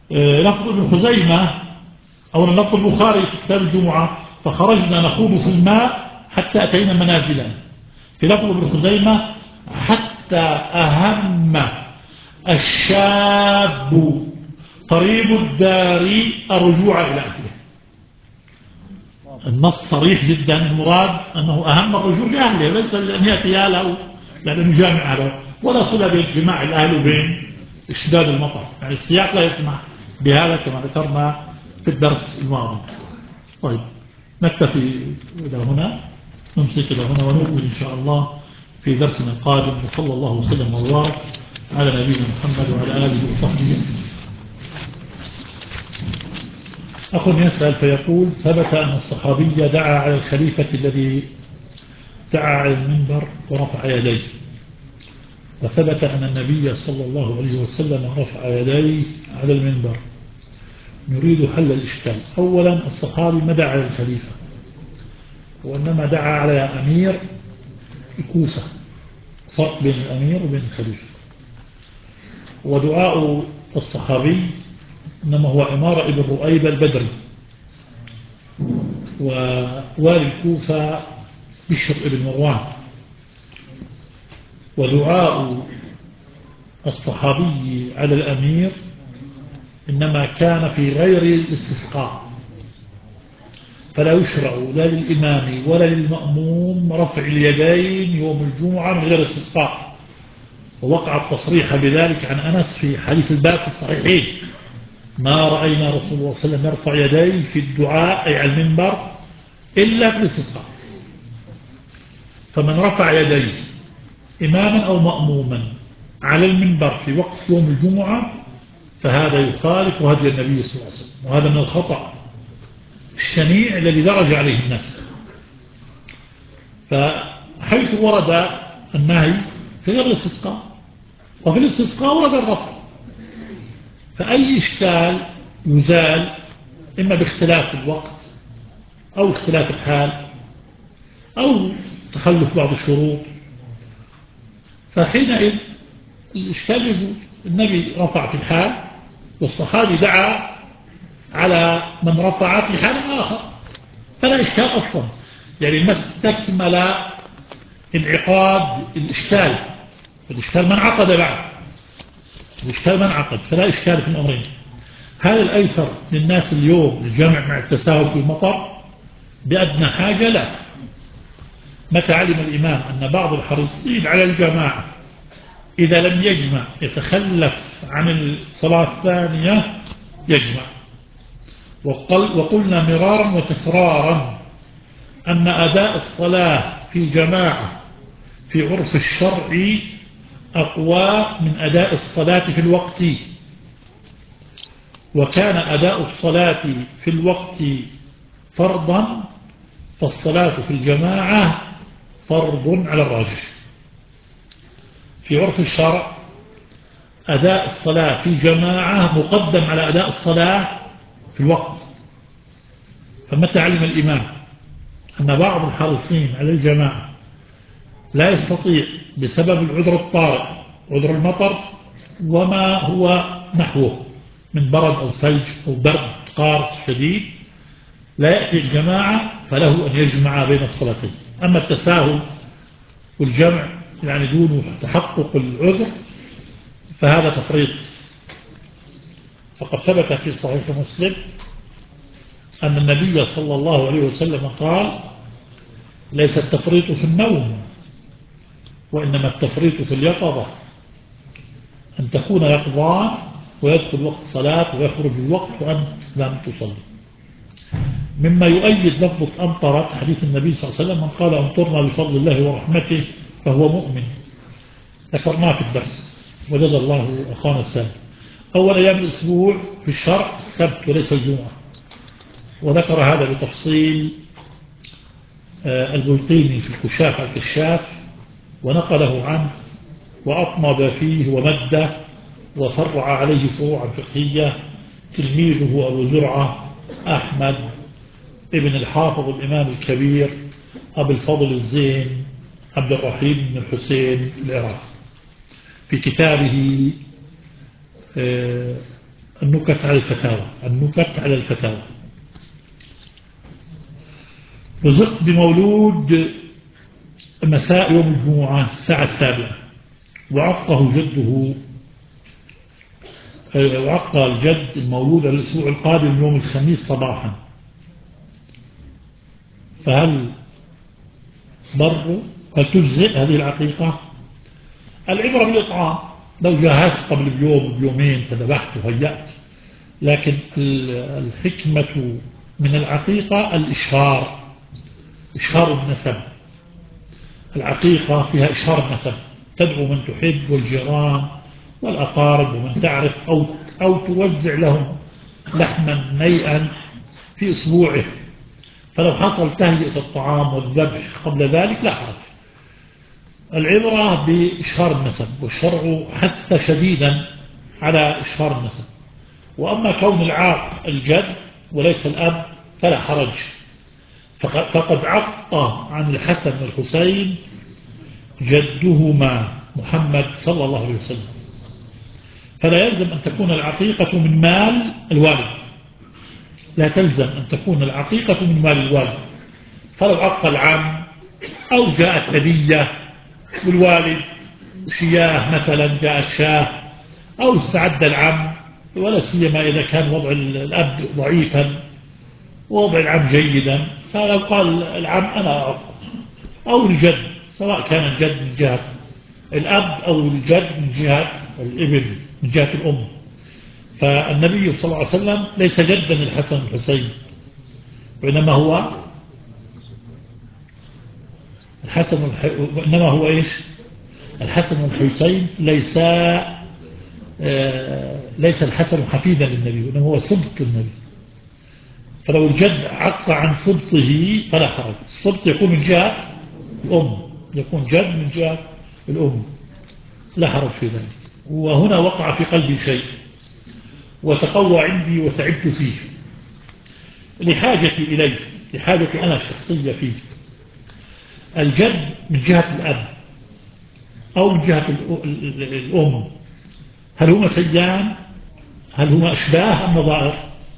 Speaker 2: لفظ ابن خزيمة أو لفظ البخاري في كتاب الجمعة فخرجنا نخوض في الماء حتى أتينا منازلنا. في لفظ ابن خزيمة حتى أهم الشاب قريب الدار الرجوع إلى أهله. النص صريح جدا، المراد أنه أهم الرجوع لأهله، ليس لأن يأتي أهله لأنه يجامع أهله، ولا صلة باجتماع الأهل وبين اشتداد المطر. يعني السياق لا يسمح بهذا كما ذكرنا في الدرس الماضي. طيب نكتفي إلى هنا، نمسك إلى هنا ونكمل إن شاء الله في درسنا القادم. وصلى الله وسلم وبارك على نبينا محمد وعلى آله وصحبه. أخ يسأل فيقول: ثبت أن الصحابي دعا على الخليفة الذي دعا على المنبر ورفع يديه، وثبت أن النبي صلى الله عليه وسلم رفع يديه على المنبر. نريد حل الإشكال. أولا، الصحابي ما دعا على الخليفة، وإنما دعا على أمير الكوفة، فرق بين الأمير وبين الخليفة. ودعاء الصحابي إنما هو عمارة بن رؤيبة البدري، ووالي الكوفة بشر بن مروان. ودعاء الصحابي على الأمير إنما كان في غير الاستسقاء، فلا يشرع لا للإمام ولا للمأموم رفع اليدين يوم الجمعة من غير استسقاء. ووقع التصريح بذلك عن أنس في حديث الباب في الصحيحين: ما رأينا رسول الله صلى الله عليه وسلم يرفع يديه في الدعاء أي على المنبر إلا في الاستسقاء. فمن رفع يديه إماما أو مأموما على المنبر في وقت يوم الجمعة فهذا يخالف هدي النبي صلى الله عليه وسلم، وهذا من الخطأ الشنيع الذي درج عليه الناس. فحيث ورد النهي في غير الاستسقاء، وفي الاستسقاء ورد الرفع، فأي إشكال يزال إما باختلاف الوقت أو اختلاف الحال أو تخلف بعض الشروط، فحينئذ الإشكال يزول. النبي رفع في الحال، والصحابي دعا على من رفع في حال آخر، فلا إشكال أصلا. يعني ما استكمل انعقاد الإشكال، الإشكال ما انعقد بعد، الإشكال ما انعقد، فلا إشكال في الأمرين. هذا الأيسر للناس اليوم الجمع مع التساهل في المطر بأدنى حاجة؟ لا. متى علم الإمام أن بعض الحريصين على الجماعة إذا لم يجمع يتخلف عن الصلاة الثانية يجمع. وقلنا مرارا وتكرارا أن أداء الصلاة في جماعة في عرف الشرع أقوى من أداء الصلاة في الوقت، وكان أداء الصلاة في الوقت فرضا، فالصلاة في الجماعة فرض على الراجح. في عرف الشرع أداء الصلاة في جماعة مقدم على أداء الصلاة في الوقت. فمتى علم الإمام أن بعض الحريصين على الجماعة لا يستطيع بسبب العذر الطارئ، عذر المطر وما هو نحوه من برد أو ثلج أو برد قارس شديد، لا يأتي الجماعة، فله أن يجمع بين الصلاتين. أما التساهل والجمع يعني دون تحقق العذر فهذا تفريط. فقد ثبت في صحيح مسلم أن النبي صلى الله عليه وسلم قال: ليس التفريط في النوم، وإنما التفريط في اليقظة، أن تكون يقظان ويدخل وقت صلاة ويخرج الوقت وأنت لم تصلي. مما يؤيد لفظة أمطرت حديث النبي صلى الله عليه وسلم: من قال أمطرنا بفضل الله ورحمته فهو مؤمن. ذكرناه في الدرس وجزا الله أخانا السامي. أول أيام الأسبوع في الشرع السبت وليس الجمعة، وذكر هذا بتفصيل البلقيني في الكشاف الكشاف، ونقله عنه وأطنب فيه ومده وفرع عليه فروعا فقهية تلميذه أبو زرعة أحمد ابن الحافظ الإمام الكبير أبو الفضل الزين عبد الرحيم بن الحسين العراقي في كتابه النكت على الفتاوى النكت على الفتاوى رزقت بمولود مساء يوم الجمعة الساعة السابعة، وعقه جده وعق الجد المولود الأسبوع القادم يوم الخميس صباحا، فهل بر هل تجزئ هذه العقيقة؟ العبرة بالإطعام، لو جهزت قبل بيوم بيومين فذبحت وهيأت، لكن الحكمة من العقيقة الإشهار، إشهار النسب. العقيقة فيها إشهار النسب، تدعو من تحب والجيران والأقارب ومن تعرف، أو أو توزع لهم لحما نيئا في أسبوعه، فلو حصل تهيئة الطعام والذبح قبل ذلك لا حرج. العبرة بإشهار النسب، والشرع حث شديدا على إشهار النسب. وأما كون العاق الجد وليس الأب فلا حرج، فقد عق عن الحسن والحسين جدهما محمد صلى الله عليه وسلم، فلا يلزم أن تكون العقيقة من مال الوالد، لا تلزم أن تكون العقيقة من مال الوالد. فلو عق العم أو جاءت هدية والوالد شياه مثلا، جاءت شاه أو استعد العم، ولا سيما إذا كان وضع الأب ضعيفا ووضع العم جيدا، فلو قال العم أنا أعق، أو الجد، سواء كان الجد من جهة الأب أو الجد من جهة الابن من جهة الأم. فالنبي صلى الله عليه وسلم ليس جدا الحسن والحسين، وإنما هو الحسن والح... وإنما هو إيش؟ الحسن والحسين ليس آه... ليس الحسن حفيدا للنبي، وإنما هو سبط النبي. فلو الجد عق عن سبطه فلا حرج، السبط يكون من جهة الأم، يكون جد من جهة الأم، لا حرج في ذلك. وهنا وقع في قلبي شيء وتقوى عندي وتعبت فيه لحاجتي إليه، لحاجتي أنا الشخصية فيه. الجد من جهة الأب أو من جهة الأم، هل هما سيان؟ هل هما أشباه أم نظائر؟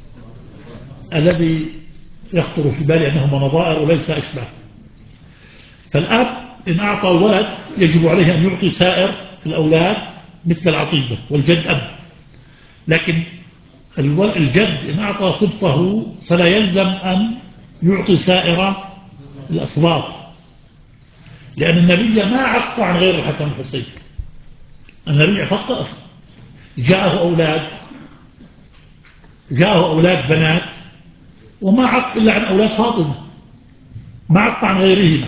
Speaker 2: الذي يخطر في بالي أنهما نظائر وليس أشباه. فالأب إن أعطى ولد يجب عليه أن يعطي سائر الأولاد مثل العطية، والجد أب. لكن الجد إن أعطى سبطه فلا يلزم أن يعطي سائر الأصوات، لأن النبي ما عق عن غير الحسن والحسين. النبي فقط جاءه أولاد جاءه أولاد بنات، وما عق إلا عن أولاد فاطمة، ما عق عن غيرهما.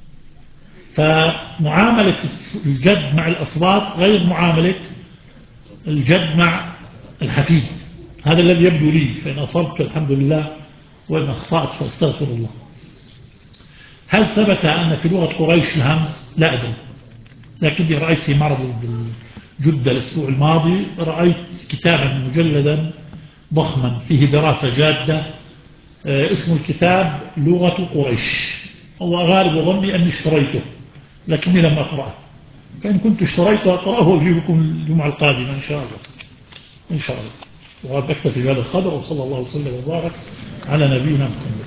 Speaker 2: فمعاملة الجد مع الأصوات غير معاملة الجد مع الحفيد. هذا الذي يبدو لي، فإن أصبت الحمد لله وإن أخطأت فأستغفر الله. هل ثبت أن في لغة قريش الهمز؟ لا أدري، لكني رأيت في معرض جدة الأسبوع الماضي، رأيت كتابا مجلدا ضخما فيه دراسة جادة، اسم الكتاب لغة قريش، وغالب ظني أني اشتريته لكني لم أقرأه، فإن كنت اشتريته أقرأه وأجيبكم الجمعة القادمة إن شاء الله إن شاء الله. وأكتفي بهذا الخبر، وصلى الله وسلم وبارك على نبينا محمد.